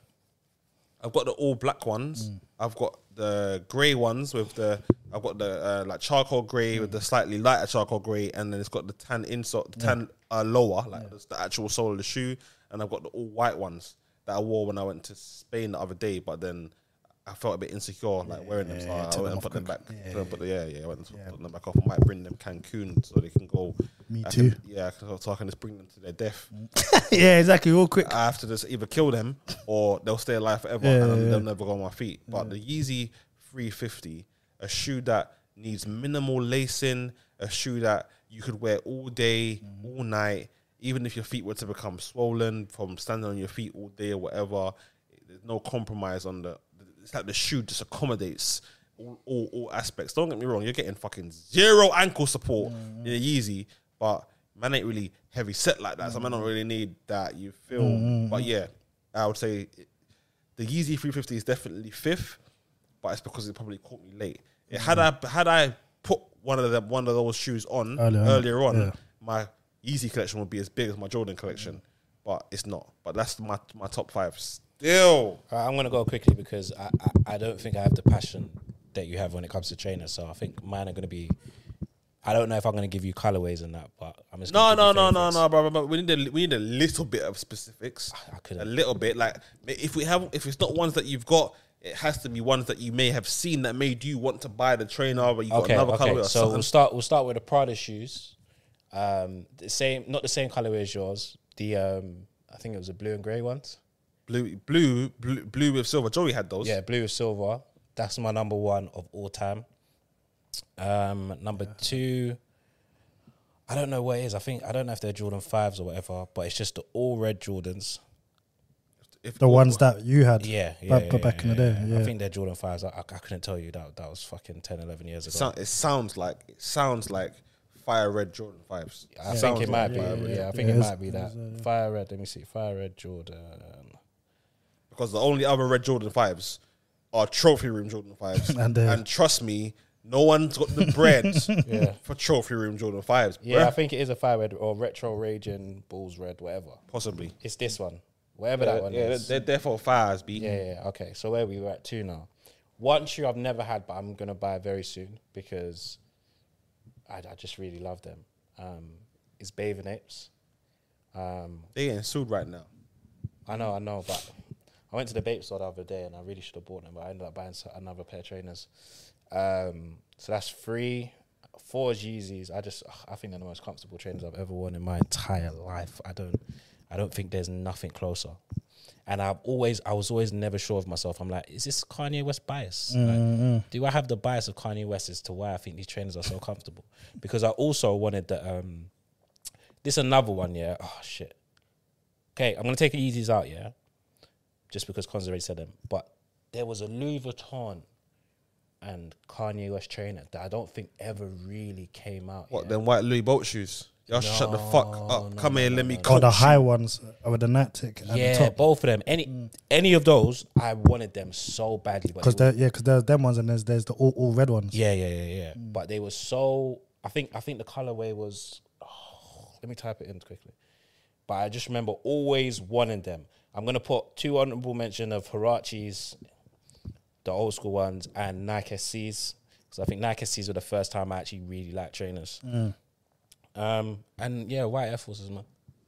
all black ones. I've got the grey ones with I've got the like charcoal grey with the slightly lighter charcoal grey, and then it's got the tan insole, the tan lower, like that's the actual sole of the shoe. And I've got the all white ones that I wore when I went to Spain the other day, but then I felt a bit insecure like wearing them, so I went and put them back. I went and put them back off. I might bring them Cancun so they can go. Me too. So I can just bring them to their death. Yeah, exactly. All quick. I have to just either kill them or they'll stay alive forever and they'll never go on my feet. But the Yeezy 350, a shoe that needs minimal lacing, a shoe that you could wear all day, all night, even if your feet were to become swollen from standing on your feet all day or whatever. There's no compromise on it's like the shoe just accommodates all aspects. Don't get me wrong, you're getting fucking 0 ankle support in a Yeezy, but man ain't really heavy set like that, so man don't really need that, you feel. But yeah, I would say the Yeezy 350 is definitely 5th, but it's because it probably caught me late. Had I put one of those shoes on earlier on, my Yeezy collection would be as big as my Jordan collection, but it's not. But that's my top 5. Still. I'm gonna go quickly because I don't think I have the passion that you have when it comes to trainers. So I think mine are gonna be. I don't know if I'm gonna give you colorways and that, but I'm just No, gonna give you favorites. bro. We need a little bit of specifics. I couldn't. A little bit, like if it's not ones that you've got, it has to be ones that you may have seen that made you want to buy the trainer, but you got another colorway or so something. we'll start with the Prada shoes. Not the same colorway as yours. I think it was the blue and grey ones. Blue with silver. Joey had those. Yeah, blue with silver. That's my number one of all time. Number two, I don't know what it is. I don't know if they're Jordan 5s or whatever, but it's just the all red Jordans. The ones that you had back in the day. Yeah. I think they're Jordan 5s. I couldn't tell you that was fucking 10, 11 years ago. It sounds like fire red Jordan 5s. I think it might be. I think it might be that. Fire red. Let me see. Fire red Jordan. Because the only other red Jordan 5s are trophy room Jordan 5s. and trust me, no one's got the bread for trophy room Jordan 5s. Yeah, bruh. I think it is a fire red or retro raging Bulls red, whatever. Possibly. It's this one. Whatever that one is. They're there for fires, B. Yeah. Okay, so where we were at 2 now. One shoe I've never had, but I'm going to buy very soon because I just really love them. It's Bathing Apes. They're getting sued right now. I know, but I went to the Bape store the other day and I really should have bought them, but I ended up buying another pair of trainers. So that's 3. 4 Yeezys. I think they're the most comfortable trainers I've ever worn in my entire life. I don't think there's nothing closer. And I was always never sure of myself. I'm like, is this Kanye West bias? Like, do I have the bias of Kanye West as to why I think these trainers are so comfortable? Because I also wanted the this another one, yeah. Oh shit. Okay, I'm gonna take the Yeezys out, yeah. Just because Con's already said them. But there was a Louis Vuitton and Kanye West trainer that I don't think ever really came out. What, them white Louis boat shoes? Y'all shut the fuck up. Come here, let me coach Or the you. high ones with the nat tick at the top. Both of them. Any of those, I wanted them so badly. Because there's them ones and there's the all red ones. Yeah. But they were so. I think the colorway was. Let me type it in quickly. But I just remember always wanting them. I'm gonna put 2 honorable mention of Huaraches, the old school ones, and Nike SCs. Because I think Nike SCs were the first time I actually really liked trainers. And yeah, white Air Forces, man.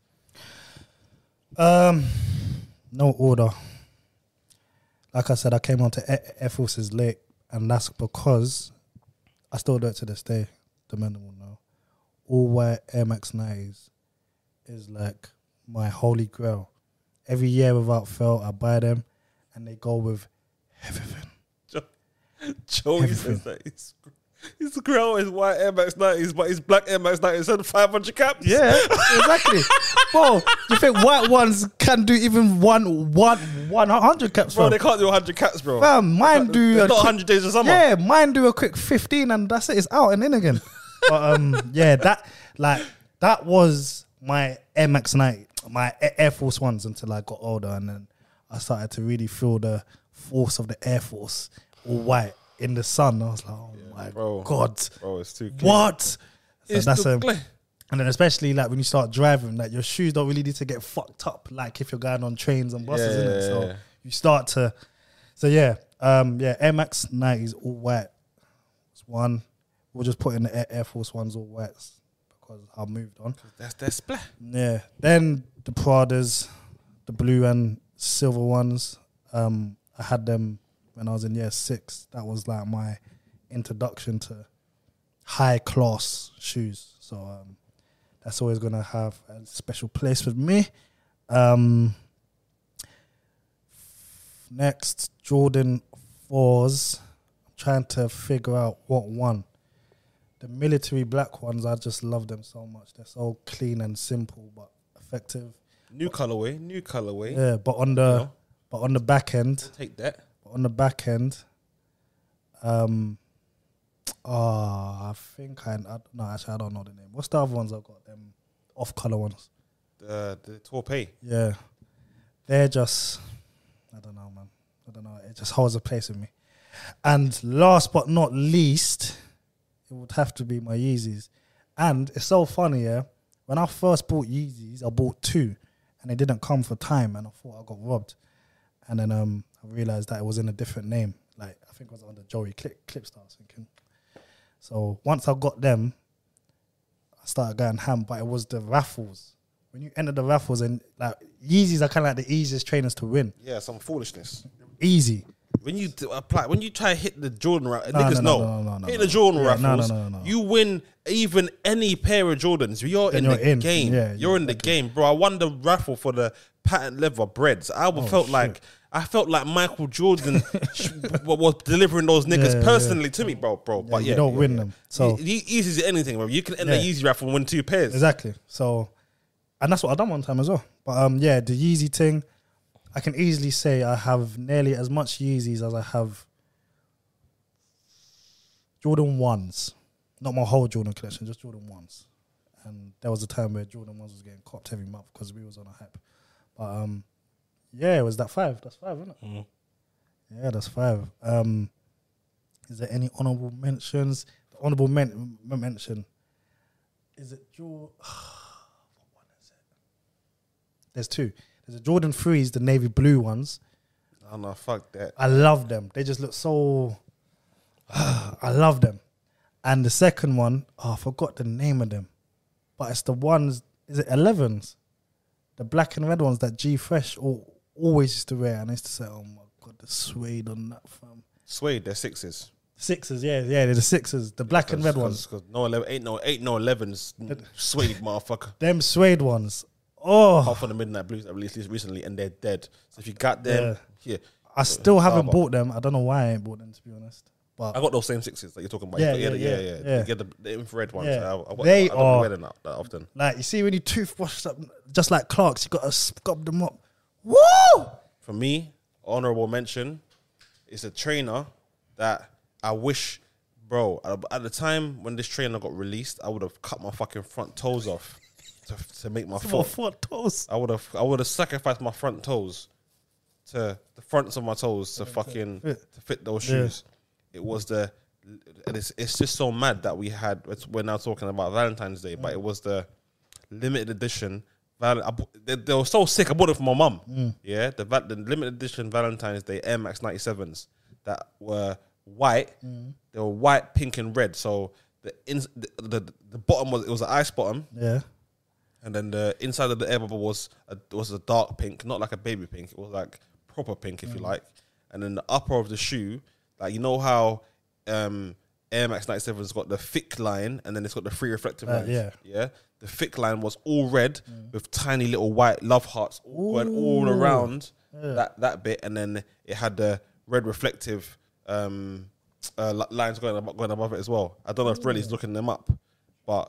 No order. Like I said, I came on to Air Forces late, and that's because I still do it to this day. The men will know. All white Air Max 90s is like my holy grail. Every year without fail, I buy them, and they go with everything. Joey says that his grill is white Air Max 90s, but his black Air Max 90s had 500 caps. Yeah, exactly. Bro, you think white ones can do even 100 caps, Bro, bro? they can't do 100 caps, bro. Fam, mine do Not 100 days of summer. Yeah, mine do a quick 15 and that's it. It's out and in again. But yeah, that was my Air Max 90, my Air Force Ones until I got older, and then I started to really feel the force of the Air Force, all white in the sun. I was like, oh my God, bro, it's too clean. what? So It's that's too clean. and then especially like when you start driving, like your shoes don't really need to get fucked up like if you're going on trains and buses, innit? So you start to, Air Max 90s all white. It's one. We'll just put in the Air Force Ones all white because I moved on. That's their splat. Yeah. Then the Pradas, the blue and silver ones. I had them when I was in year 6. That was like my introduction to high class shoes. So that's always gonna have a special place with me. Next, Jordan 4s. I'm trying to figure out what one. The military black ones, I just love them so much. They're so clean and simple but effective. New colorway. Yeah, but on the back end, Take that. on the back end, I think no, actually I don't know the name. What's the other ones I've got? Them off color ones. The Torpay. Yeah, they're just, I don't know, man. I don't know. It just holds a place with me. And last but not least, it would have to be my Yeezys. And it's so funny, yeah. When I first bought Yeezys, I bought 2, and they didn't come for time, and I thought I got robbed. and then I realized that it was in a different name. Like I think it was under Joey Clipstar. I was thinking. So once I got them, I started going ham. But it was the raffles. When you enter the raffles, and like Yeezys are kind of like the easiest trainers to win. Yeah, some foolishness. Easy. When you when you try to hit the Jordan raffle, niggas know. Hit the Jordan Yeah, raffles. no. You win even any pair of Jordans. You're in the game. Yeah, you're in the game, bro. I won the raffle for the patent leather breads. I felt like Michael Jordan was delivering those niggas personally to me, bro. But you don't win them. So Yeezy's anything, bro. You can enter Yeezy raffle and win 2 pairs. Exactly. So, and that's what I done one time as well. But the Yeezy thing, I can easily say I have nearly as much Yeezys as I have Jordan 1s. Not my whole Jordan collection, just Jordan 1s. And there was a time where Jordan 1s was getting copped every month because we was on a hype. But it was that 5. That's 5, isn't it? Mm. Yeah, that's 5. Is there any honorable mentions? The honorable mention. Is it Jordan? What one is it? There's 2. There's a Jordan 3s, the navy blue ones. Oh no, fuck that. I love them. They just look so... I love them. And the second one, I forgot the name of them. But it's the ones, is it 11s? The black and red ones that G Fresh always used to wear. And I used to say, oh my God, the suede on that, fam. Suede, they're 6s. 6s, yeah, they're the 6s. The black and red ones. Cause no 11, ain't no 11s. Suede, motherfucker. Them suede ones. Oh. Half of the Midnight Blues that released recently, and they're dead. So if you got them, I still haven't bought them. I don't know why I ain't bought them, to be honest. But I got those same 6s that you're talking about. Yeah. You get the infrared ones. Yeah. I don't wear them that often. Like, you see when you toothwash up, just like Clark's, you got to scrub them up. Woo! For me, honorable mention is a trainer that I wish, bro, at the time when this trainer got released, I would have cut my fucking front toes off to make my foot. Front toes. I would have sacrificed my front toes to the fronts of my toes to fit those shoes. It was it's just so mad that we're now talking about Valentine's Day, but it was the limited edition. They were so sick. I bought it for my mum. Yeah, the limited edition Valentine's Day Air Max 97s that were white. They were white, pink, and red. So the bottom was an ice bottom. Yeah. And then the inside of the air bubble was a dark pink, not like a baby pink. It was like proper pink, if you like. And then the upper of the shoe, like, you know how Air Max 97's got the thick line and then it's got the 3 reflective lines. Yeah. The thick line was all red with tiny little white love hearts going all around that bit, and then it had the red reflective lines going above it as well. I don't know if Relly's looking them up, but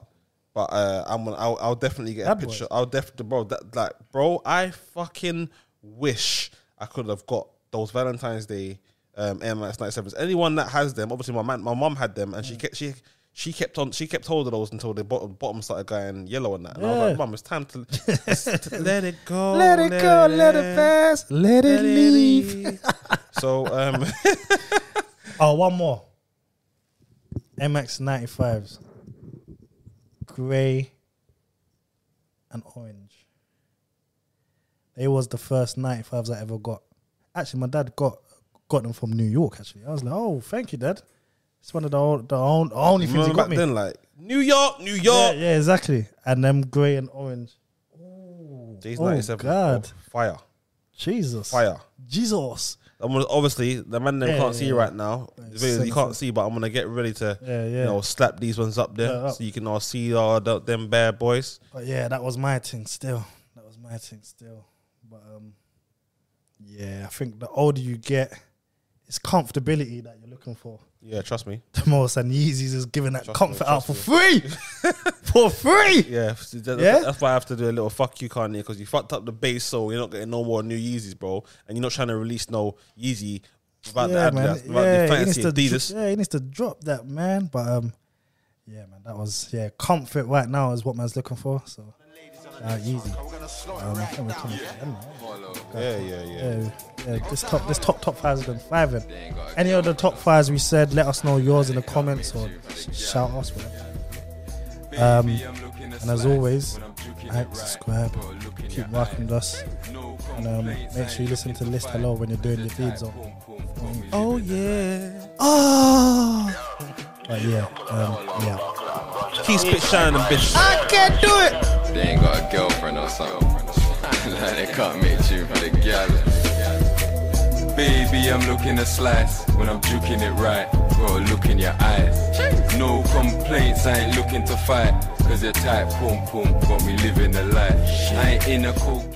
I'll definitely get a picture. I'll definitely, bro, I fucking wish I could have got those Valentine's Day Air Max 97s. Anyone that has them, obviously my mum had them, and she kept hold of those until the bottom started going yellow and that. And I was like, Mum, it's time to let it go, let it go, let it pass, let it leave. So one more. MX 95s, grey and orange. They was the first 95s I ever got. Actually, my dad got them from New York. Actually, I was like, "Oh, thank you, Dad." It's one of the only things he got back me. then, like New York. Yeah, exactly. And them grey and orange. These 97, God, fire, Jesus, fire, Jesus. Obviously, the man them can't see right now. The videos you can't see, but I'm gonna get ready to slap these ones up there so you can all see all them bad boys. But yeah, that was my thing still. But I think the older you get, it's comfortability that you're looking for. Yeah, trust me. The most, and Yeezys is giving that comfort out for free. For free. Yeah, that's why I have to do a little fuck you, Kanye, because you fucked up the base, so you're not getting no more new Yeezys, bro, and you're not trying to release no Yeezy without the Adidas, without the fancy Adidas. He needs to drop that, man. But man, that was comfort right now is what man's looking for. So Yeezy. I think we're coming to the end now. Yeah. This top 5 has been thriving. Any other top 5s we said, let us know yours in the comments or shout us, whatever. And as always, like, subscribe, keep working with us, and make sure you listen to List Hello when you're doing your deeds on. Oh yeah. Oh, but yeah. Keep spit shining, bitch. I can't do it. They ain't got a girlfriend or something. Like they can't make tune for the gal. Baby, I'm looking to slice when I'm juking it right. Got a look in your eyes. No complaints, I ain't looking to fight. Cause your tight pum pum got me living the life. I ain't in a cold